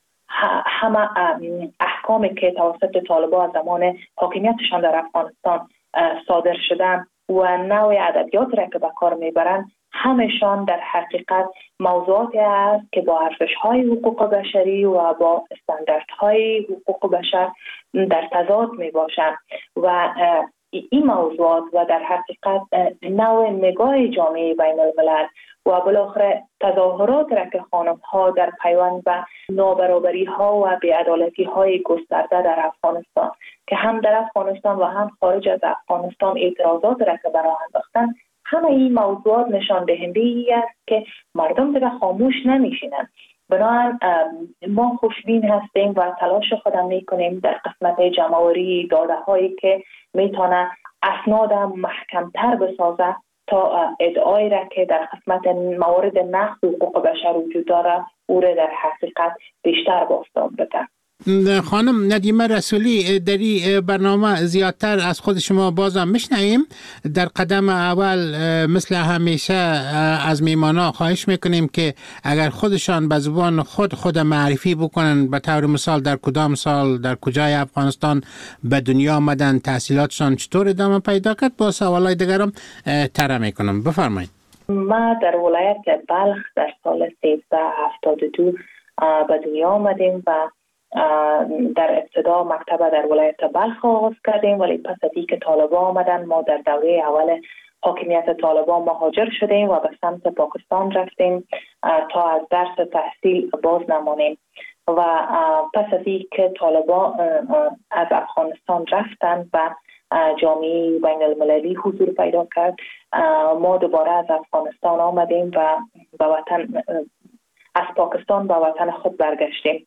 همه احکامی که توسط طالبان از زمان حاکمیتشان در افغانستان صادر شدن و نوع ادبیات را که به کار میبرند همشان در حقیقت موضوعاتی است که با ارزش‌های حقوق بشری و با استانداردهای حقوق بشر در تضاد میباشند و این موضوعات و در حقیقت نوع نگاه جامعه بین الملل و بالاخره تظاهرات را که خانم‌ها در پیوند به نابرابری‌ها و بی‌عدالتی‌های گسترده در افغانستان که هم در افغانستان و هم خارج از افغانستان اعتراضات را که برآورده انداختند، همه این موضوعات نشان دهنده ای است که مردم دیگر خاموش نمیشینند بنابراین ما خوشبین هستیم و تلاش خودم میکنیم در قسمت جمع‌آوری داده هایی که میتونه اسناد محکمتر بسازه تا ادعایی را که در قسمت موارد نقض حقوق بشر وجود داره او را در حقیقت بیشتر بازتاب بده.
خانم ندیمه رسولی، در این برنامه زیادتر از خود شما بازم میشنویم. در قدم اول مثل همیشه از میمانا خواهش میکنیم که اگر خودشان به زبان خود خود معرفی بکنن، به طور مثال در کدام سال در کجای افغانستان به دنیا آمدن، تحصیلاتشان چطور ادامه پیدا کرد، با سوالای دیگرم طرح میکنم. بفرمایید.
ما در ولایت بلخ در سال سیزده هفتاد و دو به دنیا آمدیم و در ابتدا مکتب در ولایت بلخ آغاز کردیم، ولی پس از اینکه طالبان آمدن ما در دوره اول حاکمیت طالبان مهاجر شدیم و به سمت پاکستان رفتیم تا از درس تحصیل باز نمانیم و پس از اینکه طالبان از افغانستان رفتن و جامعه بین المللی حضور پیدا کرد، ما دوباره از افغانستان آمدیم و به وطن از پاکستان به وطن خود برگشتیم.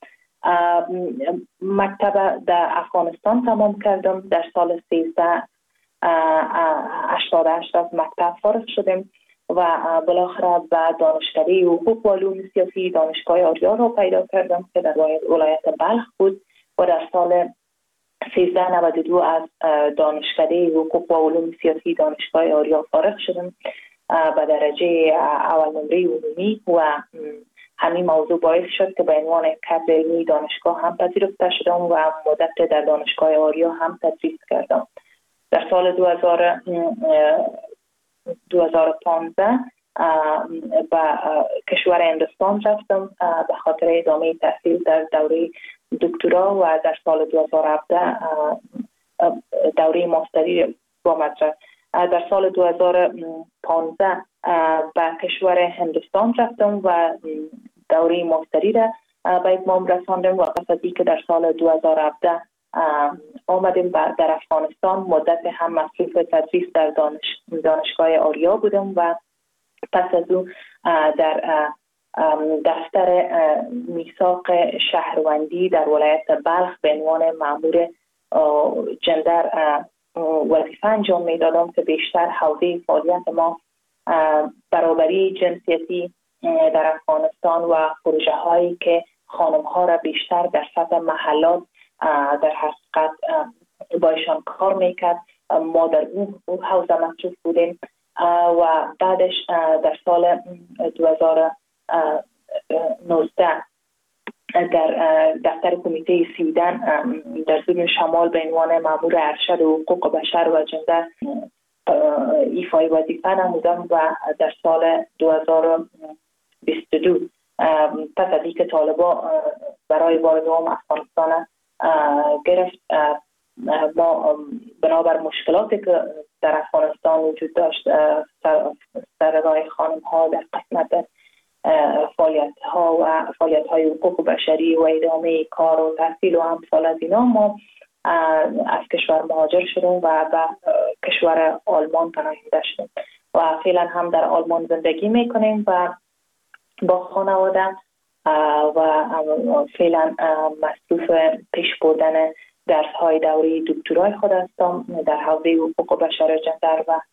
مکتب در افغانستان تمام کردم. در سال سیزده هشتاد و هشت از مکتب فارغ شدیم و بالاخره به دانشکده حقوق و علوم سیاسی دانشگاه آریا را پیدا کردم که در ولایت بلخ بود و در سال سیزده نود و دو از دانشکده حقوق و علوم سیاسی دانشگاه آریا فارغ شدم به درجه اول نمره عمومی و همین موضوع باعث شد که به عنوان کادر علمی دانشگاه هم پذیرفته شدم و مدت در دانشگاه آریا هم تدریس کردم. در سال دو هزار و پانزده به کشور هندوستان رفتم به خاطر ادامه تحصیل در دوره دکترا و در سال دو هزار و هفده دوره ماستری با مدرک. در سال دو هزار و پانزده به کشور هندوستان رفتم و دوره ماستری را به اتمام رساندم و پس از اینکه در سال دو هزار و هفده آمدیم در افغانستان مدت هم مصروف تدریس در دانش دانشگاه آریا بودم و پس از او در دفتر میثاق شهروندی در ولایت بلخ به عنوان مأمور جندر وظیفه انجام میدادم که بیشتر حوزه فعالیت ما برابری جنسیتی در افغانستان و پروژه هایی که خانم ها را بیشتر در سطح محلات در حقیقت بایشان کار میکرد، ما در اون حوزه مصروف بودیم و بعدش در سال دو هزار و نوزده در دفتر کمیته سویدن در سویدن شمال به عنوان مأمور ارشد حقوق بشر و جندر ایفای وظیفه نمودم و در سال دو هزار و بیست و دو پس از اینکه طالبان برای بار دوم افغانستان گرفت، ما بنابر مشکلاتی که در افغانستان وجود داشت سر راه خانم ها در قسمت فعالیت ها و فعالیت های حقوق بشری و ادامه کار و تحصیل و امثال از اینا ما از کشور مهاجر شدیم و به کشور آلمان پناهنده شدیم و فعلا هم در آلمان زندگی میکنیم و با خانواده و فعلا مصروف پیش بردن درس های دوره دکترای خود هستم در حوزه حقوق بشر جندر و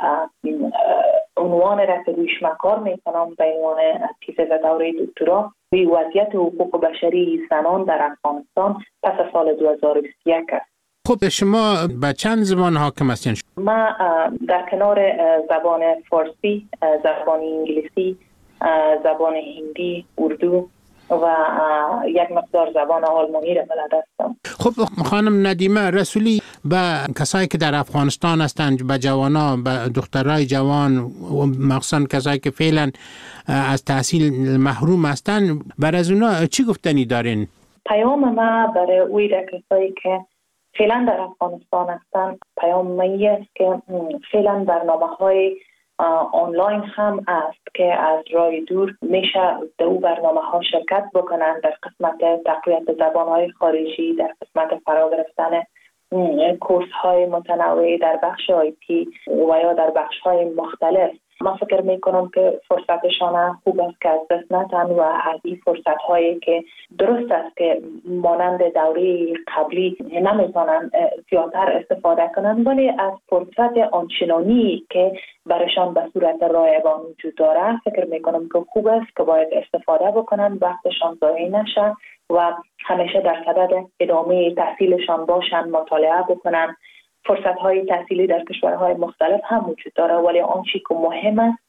عنوان را که رویش کار میکنم به عنوان تیزه دوره دکترا روی وضعیت حقوق بشری زنان در افغانستان پس از سال دو هزار و بیست و یک است.
خب شما به چند زبان حاکم هستین؟
ما در کنار زبان فارسی، زبان انگلیسی، زبان هندی، اردو و یک مقدار زبان آلمانی را بلد هستم.
خب خانم ندیمه رسولی، به کسایی که در افغانستان هستند، به جوانا، به دخترای جوان و مخصوصا کسایی که فعلا از تحصیل محروم هستند، بر از اونا چی گفتنی دارین؟
پیام ما برای اوی در کسایی که فعلا در افغانستان هستند پیام مایی است که فعلا برنامه های آنلاین هم است که از راه دور میشه در او برنامه ها شرکت بکنن در قسمت تقویت زبان های خارجی، در قسمت فرا گرفتن کورس های متنوع در بخش آی تی و یا در بخش های مختلف من فکر میکنم که فرصتشان خوب است که از دست ندن و از این فرصت هایی که درست است که مانند دوره قبلی نمیتونن زیادتر استفاده کنند، ولی از فرصت آنچنانی که برشان به صورت رایگان وجود داره فکر میکنم که خوب است که باید استفاده بکنن، وقتشان ضایع نشه و همیشه در صدد ادامه تحصیلشان باشن، مطالعه بکنن. فرصت های تحصیلی در کشورهای مختلف هم وجود داره، ولی آنچه که مهم است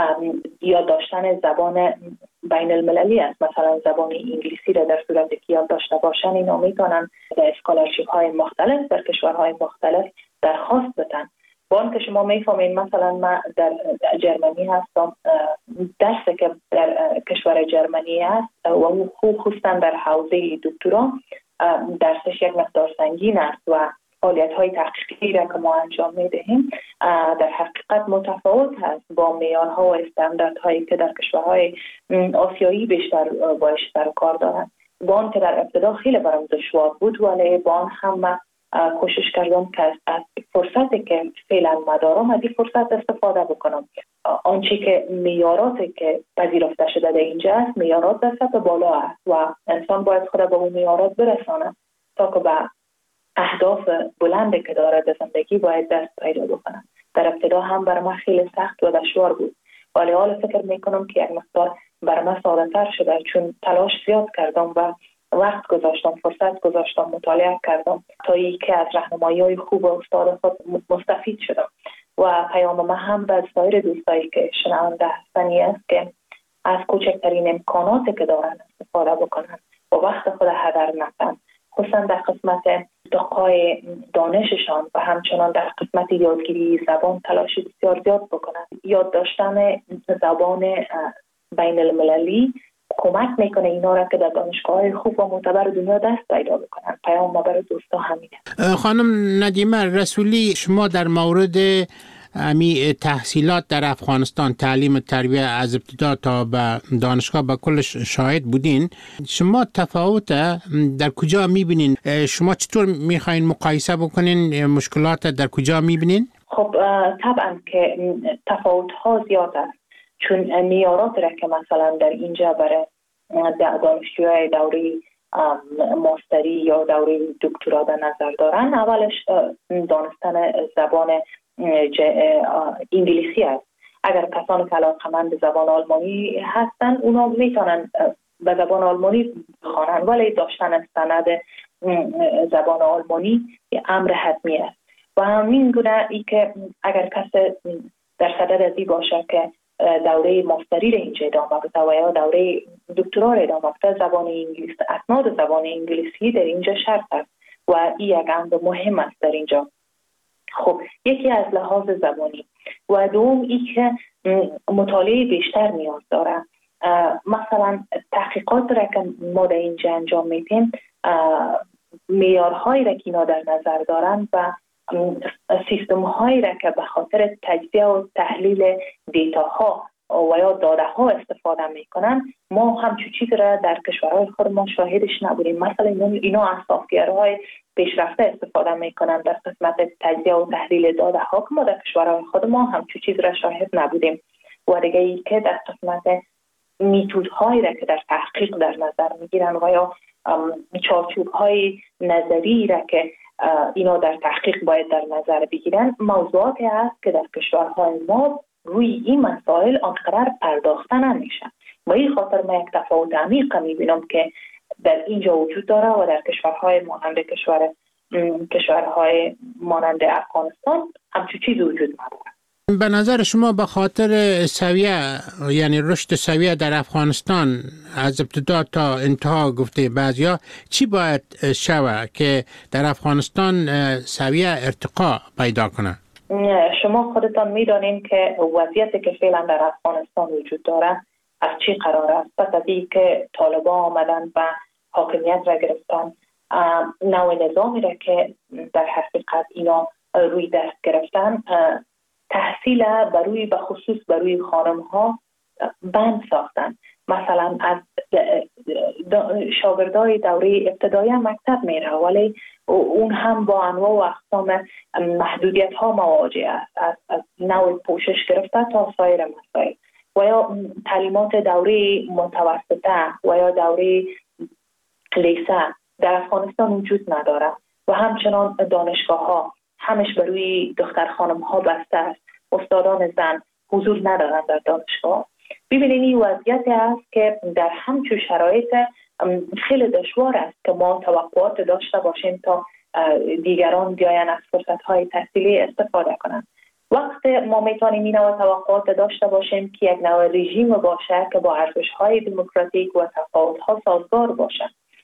یاد داشتن زبان بین المللی است. مثلا زبان انگلیسی را در صورتی که یاد داشته باشن اینا میتونن در اسکالرشیپ های مختلف در کشورهای مختلف درخواست بدن. با آنکه شما میفهمین مثلا من در جرمنی هستم، درسی که در کشور جرمنی است و خصوصا در حوزه دکترا درسش یک مقدار سنگین است و فعالیت های تحقیقی را که ما انجام میدهیم در حقیقت متفاوت هست با معیارها و استانداردهایی که در کشورهای آسیایی بیشتر باش سر کار دارند. با آن که در ابتدا خیلی برام دشوار بود، ولی با آن هم کوشش کردم که از فرصتی که فعلا مدارم از این فرصت استفاده بکنم. آنچه که معیاراتی که پذیرفته شده در اینجا است معیارات در سطح بالا است و انسان باید خود به اون معیارات برسانه تا که به اهداف بلندی که داره در زندگی باید دست پیدا بکنه. در ابتدا هم بر من خیلی سخت و دشوار بود، ولی حالا فکر میکنم که یک مقدار بر من ساده تر شده، چون تلاش زیاد کردم و وقت گذاشتم، فرصت گذاشتم، مطالعه کردم تا ای که از راهنمایی‌های خوب استاد خود مستفید شدم. و پیام من هم به سایر دوستایی که شنونده هستنی است که از کوچکترین امکاناتی که دارن استفاده بکنن و وقت خود هدر ندن، خصوصا در قسمت دقای دانششان و همچنان در قسمت یادگیری زبان تلاش بسیار زیاد بکنن. یاد داشتن زبان بین المللی کمک میکنه اینا را که در دانشگاه خوب و معتبر دنیا دست پیدا بکنن. پیام ما برای دوستا همینه.
خانم ندیمه رسولی، شما در مورد امی تحصیلات در افغانستان، تعلیم و تربیت از ابتدا تا به دانشگاه به کلش شاهد بودین. شما تفاوت در کجا میبینین؟ شما چطور میخواین مقایسه بکنین؟ مشکلات در کجا میبینین؟
خب طبعا که تفاوت ها زیاد است، چون معیارات را که مثلا در اینجا برای دانشجوی دوره ماستری یا دوره دکترا در نظر دارن، اولش دانستن زبان انگلیسی است. اگر کسانی که علاقه‌مند به زبان آلمانی هستن اونا میتونن به زبان آلمانی بخوانن، ولی داشتن سند زبان آلمانی امر حتمی است. و همین گونه ای که اگر کس در صدد ازی باشه که دوره ماستری را اینجا ادامه بده و یا دوره دکترا را ادامه بده، زبان انگلیسی، اسناد زبان انگلیسی در اینجا شرط است و این یک امر مهم است در اینجا. خب یکی از لحاظ زبانی و دوم ای که مطالعه بیشتر نیاز داره. مثلا تحقیقات را که ما در اینجا انجام میدیم، معیارهایی را که اینا در نظر دارن و سیستم هایی را که به خاطر تجزیه و تحلیل دیتاها و یا داده ها استفاده میکنن، ما همچون چیز را در کشورهای خود ما شاهدش نبودیم. مثلا اینا از سافت‌ورهای پیشرفته استفاده میکنن در قسمت تجزیه و تحلیل داده ها که ما در کشورهای خود ما همچون چیز را شاهد نبودیم. و دیگه ای که در قسمت میتودهایی را که در تحقیق در نظر میگیرن و یا چارچوب های نظری را که اینا در تحقیق باید در نظر بگیرن، موضوعاتی است که در کشورهای ما روی این مسائل آنقدر پرداخته نمیشن. با این خاطر من یک تفاوت عمیق میبینم که در اینجا وجود داره و در کشورهای مانند کشور کشورهای مانند افغانستان همچون چیزی وجود نداره.
به نظر شما به خاطر سویه، یعنی رشد سویه در افغانستان از ابتدا تا انتها گفته بعضیا، چی باید شود که در افغانستان سویه ارتقا پیدا کنه؟
شما خودتان میدانین که وضعیتی که فعلا در افغانستان وجود داره از چی قرار است. پس از این که طالبان آمدن و حاکمیت را گرفتن، نوع نظامی را که در حقیقت اینا روی دست گرفتن، تحصیل بروی به خصوص بروی خانم ها بند ساختن مثلا از شاگردای دوره ابتدایی مکتب میره ولی اون هم با انواع و اقسام محدودیت ها مواجه است، از, از نوع پوشش گرفته تا سایر مسائل. و یا تعلیمات دوره متوسطه و یا دوره لیسه در افغانستان وجود نداره و همچنان دانشگاه ها همش بر روی دختر خانم ها بسته است. استادان زن حضور ندارند در دانشگاه. ببینید این وضعیتی است که در همچون شرایط خیلی دشوار است که ما توقعات داشته باشیم تا دیگران بیاین از فرصت های تحصیلی استفاده کنند. وقت ما میتونیم این نوع توقعات داشته باشیم که یک نوع رژیم باشه که با ارزش های دموکراتیک و تفاوت ها سازگار باشه.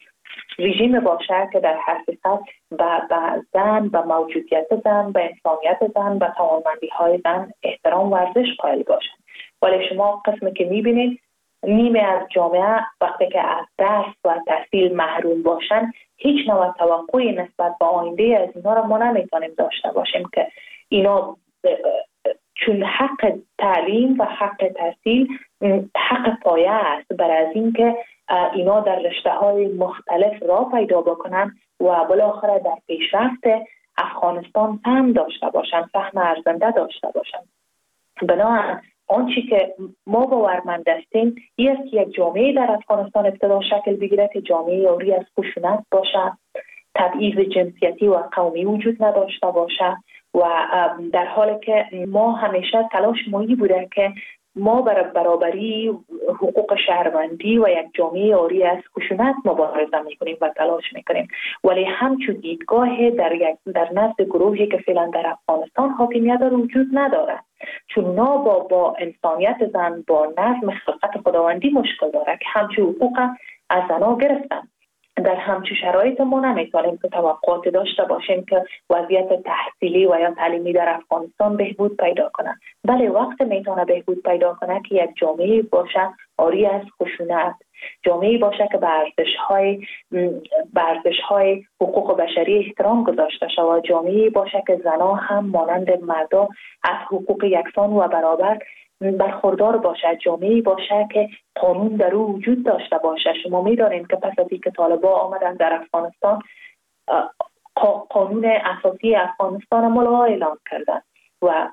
رژیم باشه که در حقیقت به زن، به موجودیت زن، به انسانیت زن، به توانمندی های زن احترام و ارزش قائل باشه. ولی شما قسمی که میبینید نیمه از جامعه وقتی که از درس و تحصیل محروم باشن هیچ نوع توقعی نسبت به آینده از اینا را ما نمیتونیم داشته باشیم که اینا چون حق تعلیم و حق تحصیل حق پایه است برای از این که اینا در رشته های مختلف را پیدا بکنن و بالاخره در پیشرفت افغانستان سهم داشته باشن، سهم ارزنده داشته باشن. بنابراین آنچه که ما باورمند هستیم این است که یک جامعه در افغانستان ابتدا شکل بگیره که جامعه یاری از خشونت باشه، تبعیض جنسیتی و قومی وجود نداشته باشه و در حالی که ما همیشه تلاش مایی بوده که ما برای برابری حقوق شهروندی و یک جامعه یاری از خشونت مبارزه میکنیم و تلاش میکنیم، ولی همچون دیدگاه در یک در نزد گروهی که فعلا در افغانستان حاکمیت داره وجود نداره، چون اونا با با انسانیت زن، با نظم خلقت خداوندی مشکل داره که همچون حقوق از زنها گرفتن. در همچون شرایط ما نمیتونیم که توقعات داشته باشیم که وضعیت تحصیلی و یا تعلیمی در افغانستان بهبود پیدا کنه. بله وقت میتونه بهبود پیدا کنه که یک جامعه باشه آری از خشونت، جامعه باشه که به ارزش‌های به ارزش‌های حقوق بشری احترام گذاشته شود، جامعه باشه که زنها هم مانند مردا از حقوق یکسان و برابر برخوردار باشه، جامعه باشه که قانون در او وجود داشته باشه. شما می‌دانید که پس از اینکه طالبان آمدن در افغانستان قانون اساسی افغانستان ملغا اعلام کردن و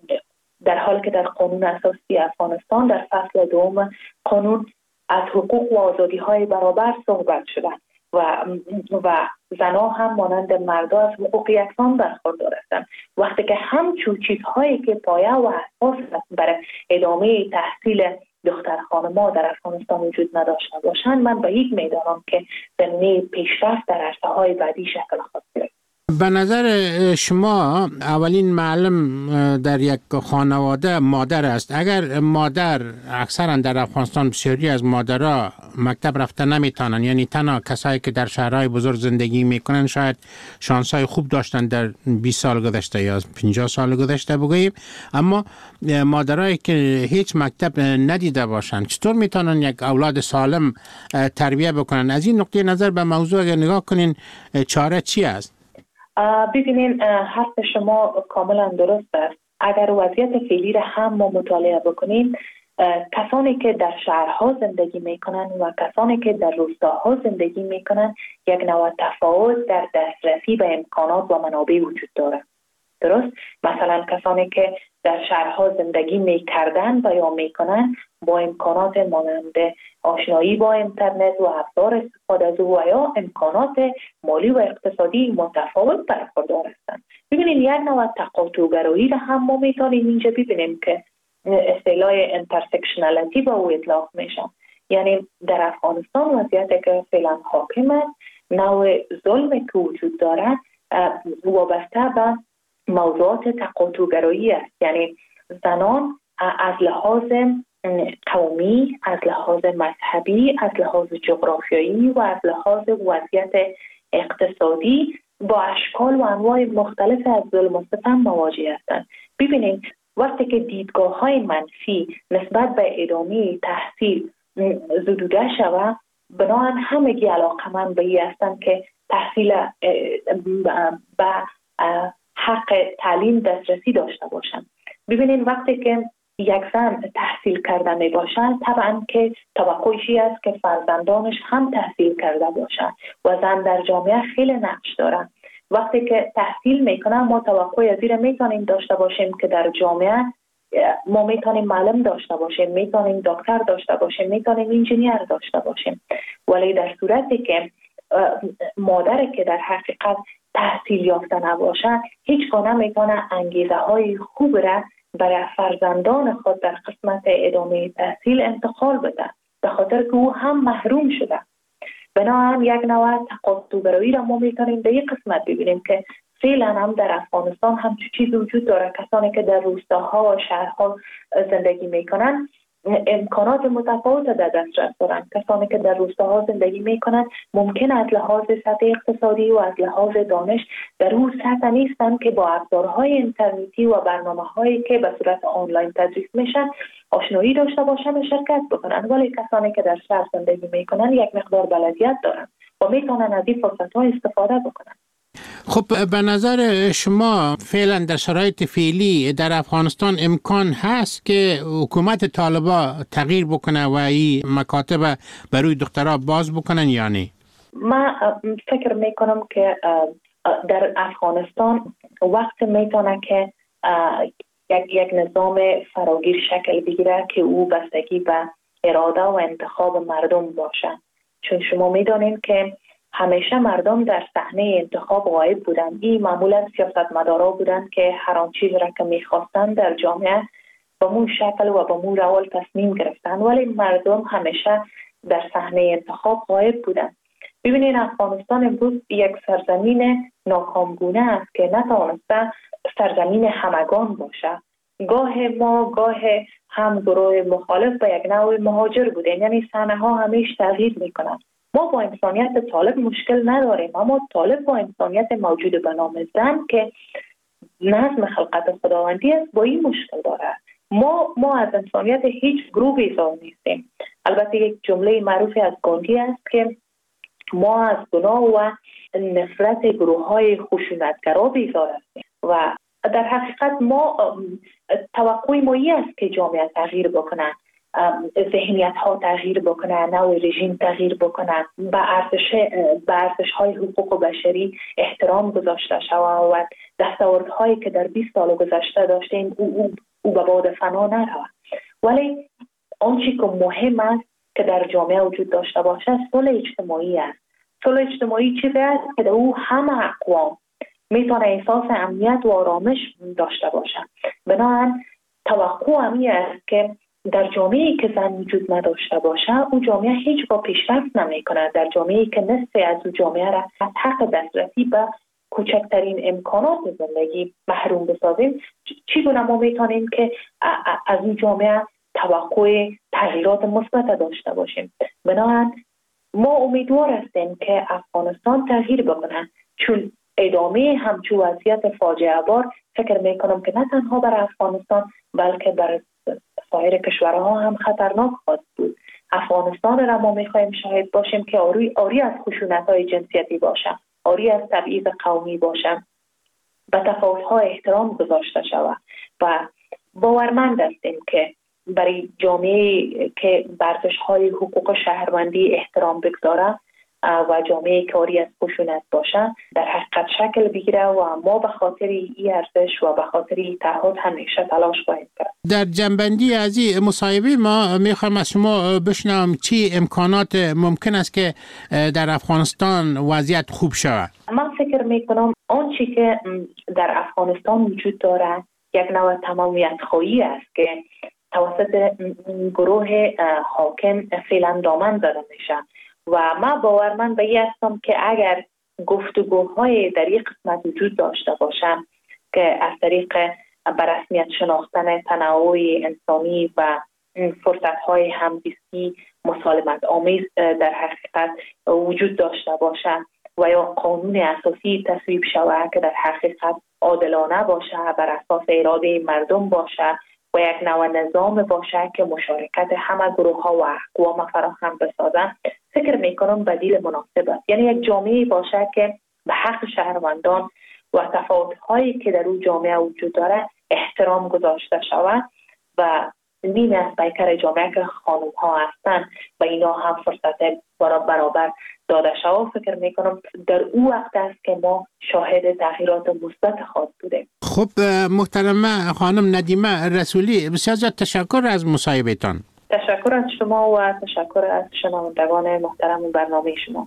در حالی که در قانون اساسی افغانستان در فصل دوم قانون از حقوق و آزادی‌های برابر صحبت شده و و زنها هم مانند مردا از حقوق یکسان برخوردار هستند. وقتی که همچون چیزهایی که پایه و اساس برای ادامه تحصیل دختر خانم‌ها در افغانستان وجود نداشته باشند، من به این میدانم که زمینه پیشرفت در عرصه‌های بعدی شکل خواهد گرفت.
به نظر شما اولین معلم در یک خانواده مادر است. اگر مادر، اکثرا در افغانستان بسیاری از مادرها مکتب رفته نمیتونن، یعنی تنها کسایی که در شهرهای بزرگ زندگی میکنن شاید شانسای خوب داشتن در بیست سال گذشته یا پنجاه سال گذشته بگوییم، اما مادرایی که هیچ مکتب ندیده باشن چطور میتونن یک اولاد سالم تربیه بکنن؟ از این نقطه نظر به موضوع اگر نگاه کنین چاره چی است؟
ببینین حرف شما کاملا درست است. اگر وضعیت فعلی را هم ما مطالعه بکنیم، کسانی که در شهرها زندگی میکنن و کسانی که در روستاها زندگی میکنن یک نوع تفاوت در دسترسی به امکانات و منابع وجود داره. درست؟ مثلا کسانی که در شهرها زندگی میکردن و یا میکنن با امکانات مانند آشنایی با اینترنت و ابزار استفاده از او و یا امکانات مالی و اقتصادی متفاوت برخوردار هستند. ببینید یک نوع تقاطع‌گرایی را هم ما میتونیم اینجا ببینیم که اصطلاح انترسکشنالیتی با او اطلاق میشه. یعنی در افغانستان وضعیتی که فعلا حاکم است، نوع ظلمی که وجود داره وابسته به موضوعات تقاطع‌گرایی است. یعنی زنان از لحاظ قومی، از لحاظ مذهبی، از لحاظ جغرافیایی و از لحاظ وضعیت اقتصادی با اشکال و انواع مختلف از ظلم و ستم مواجه هستند. ببینید وقتی که دیدگاه‌های منفی نسبت به ادامه تحصیل زدوده شود، بنابراین همگی علاقه‌مند به این هستند که تحصیل به حق تعلیم دسترسی داشته باشند. ببینید وقتی که یک زن تحصیل کرده می باشد، طبعا که توقعی است که فرزندانش هم تحصیل کرده باشد و زن در جامعه خیلی نقش دارد. وقتی که تحصیل میکنه ما توقع از این میتونیم داشته باشیم که در جامعه ما میتونیم معلم داشته باشیم، میتونیم دکتر داشته باشیم، میتونیم انجینیر داشته باشیم. ولی در صورتی که مادر که در حقیقت تحصیل یافته نباشه هیچ گونه میتونه انگیزه های خوب را برای فرزندان خود در قسمت ادامه تحصیل انتقال بده، به خاطر که او هم محروم شده. بنابراین یک نوع تقاطع را ما میتونیم در یک قسمت ببینیم که فعلا هم در افغانستان هم چیزی وجود داره. کسانی که در روستاها و شهرها زندگی میکنن امکانات متفاوت در دسترس دارند. کسانی که در روستاها زندگی میکنند ممکن از لحاظ سطح اقتصادی و از لحاظ دانش در اون سطح نیستند که با ابزارهای اینترنتی و برنامه‌هایی که به صورت آنلاین تدریس میشن آشنایی داشته باشند و شرکت بکنند. ولی کسانی که در شهر زندگی میکنند یک مقدار بلدیت دارند و میتونن از این فرصت‌ها استفاده بکنند.
خب به نظر شما فعلا در شرایط فعلی در افغانستان امکان هست که حکومت طالبا تغییر بکنه و این مکاتب برای دخترها باز بکنن یا نه؟
من فکر میکنم که در افغانستان وقت میتونه که یک یک نظام فراگیر شکل بگیره که او بستگی به اراده و انتخاب مردم باشه. چون شما میدونید که همیشه مردم در صحنه انتخاب غایب بودند. این معمولا سیاستمدارا بودند که هر آن چیز را که میخواستند در جامعه به مو شکل و به مو روال تصمیم گرفتند، ولی مردم همیشه در صحنه انتخاب غایب بودند. ببینید افغانستان امروز یک سرزمین ناکامگونه است که نتوانسته سرزمین همگان باشه. گاه ما گاه هم گروه مخالف به یک نوع مهاجر بودیم، یعنی صحنه ها همیشه تغییر میکنند. ما با انسانیت طالب مشکل نداریم، اما طالب با انسانیت موجود به نام زن که نظم خلقت خداوندی است با این مشکل داره. ما ما از انسانیت هیچ گروه بیزار نیستیم. البته یک جمله معروفی از گاندی است که ما از گناه و نفرت گروه های خشونتگرا بیزار هستیم و در حقیقت ما توقع ما این است که جامعه تغییر بکنه، ذهنیت ها تغییر بکنه، نوع رژیم تغییر بکنه، به ارزش به ارزش های حقوق بشری احترام گذاشته شود و دستاوردهایی که در بیست سال گذشته داشتیم او, او, او به باد فنا نرود. ولی آنچه که مهم است که در جامعه وجود داشته باشه صلح اجتماعی است. صلح اجتماعی چیزی است که در او همه اقوام میتونه احساس امنیت و آرامش داشته باشه. بنابراین توقع همی است که در جامعه‌ای که زن وجود نداشته باشه او جامعه هیچگاه پیشرفت نمی‌کنه. در جامعه‌ای که نصف از او جامعه را از حق دسترسی به کوچکترین امکانات زندگی محروم بسازیم، چگونه ما میتونیم که از این جامعه توقع تغییرات مثبت داشته باشیم؟ بنابراین ما امیدوار هستیم که افغانستان تغییر بکنه، چون ادامه همچون وضعیت فاجعه بار فکر میکنم که نه تنها برای افغانستان بلکه برای سایر کشورها هم خطرناک خواهد بود. افغانستان را ما میخواهیم شاهد باشیم که آری, آری از خشونت‌های جنسیتی باشه، آری از تبعیض قومی باشه، به تفاوت‌ها احترام گذاشته شود و باورمند هستیم که برای جامعه که ارزش‌های حقوق شهروندی احترام بگذاره و جامعه که آری از خشونت باشه در حقیقت شکل بگیره و ما به خاطر این ارزش و به خاطر این تعهد همیشه تلاش خواهیم کرد.
در جنبندی از این مصاحبه ما میخوایم از شما بشنوم چی امکانات ممکن است که در افغانستان وضعیت خوب شود؟
من فکر میکنم آنچه که در افغانستان وجود داره یک نوع تمامیت خواهی است که توسط گروه حاکم فعلا دامن زده میشه و من باورمند به این هستم که اگر گفتگوهای در یک قسمت وجود داشته باشم که از طریق به رسمیت شناختن تنوع انسانی و فرصت‌های همزیستی مسالمت آمیز در حقیقت وجود داشته باشم و یا قانون اساسی تصویب شود که در حقیقت عادلانه باشه، بر اساس اراده مردم باشه و یک نوع نظام باشه که مشارکت همه گروه ها و اقوام فراهم بسازن، فکر میکنم بدیل مناسب است. یعنی یک جامعه باشه که به حق شهروندان و تفاوت هایی که در اون جامعه وجود داره احترام گذاشته شود و نیم از پیکر جامعه که خانم ها هستند و اینا هم فرصت برابر داده شود، فکر میکنم در او وقت است که ما شاهد تغییرات مثبت خاص بودیم.
خب محترمه خانم ندیمه رسولی، بسیار زیاد تشکر از مصاحبهتان.
تشکر از شما و تشکر از شنوندگان محترم برنامه شما.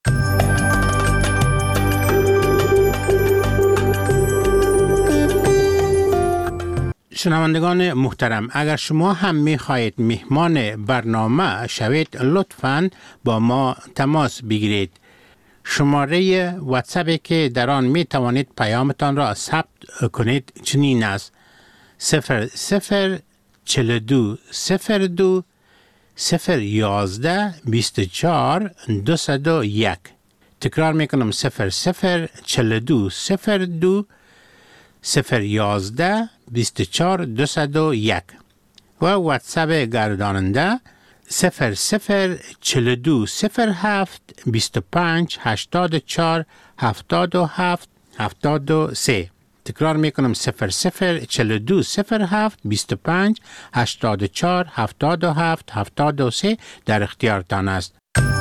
شنوندگان محترم، اگر شما هم می‌خواهید مهمان برنامه شوید، لطفاً با ما تماس بگیرید. شماره واتساپی که در آن می توانید پیامتان را ثبت کنید چنین است: صفر صفر چهل و دو صفر دو صفر یازده بیست و چهار دویست و یک. تکرار میکنم: صفر صفر چهل و دو صفر دو صفر یازده بیست و چهار دویست و یک. و واتساپ گرداننده صفر صفر چهل و دو صفر هفت بیست و پنج هشتاد و چهار هفتاد و هفت هفتاد و سه. تکرار میکنم: صفر صفر چهل و دو صفر هفت بیست و پنج هشتاد و چهار هفتاد و هفت هفتاد و سه در اختیارتان است.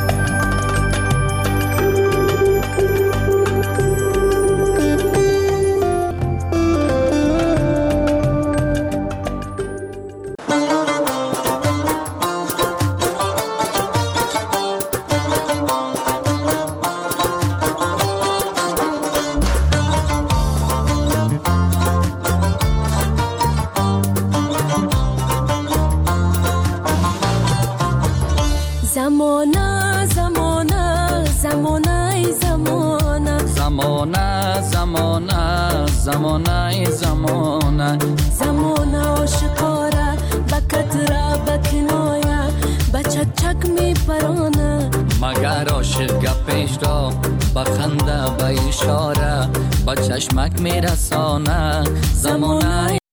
زمانه زمانه زمانه زمانه زمانه زمانه زمانه زمانه زمانه آشکاره بکتره بکنایه بچچک می پرانه مگر عاشق گپش را بخنده به اشاره به چشمک می رسانه زمانه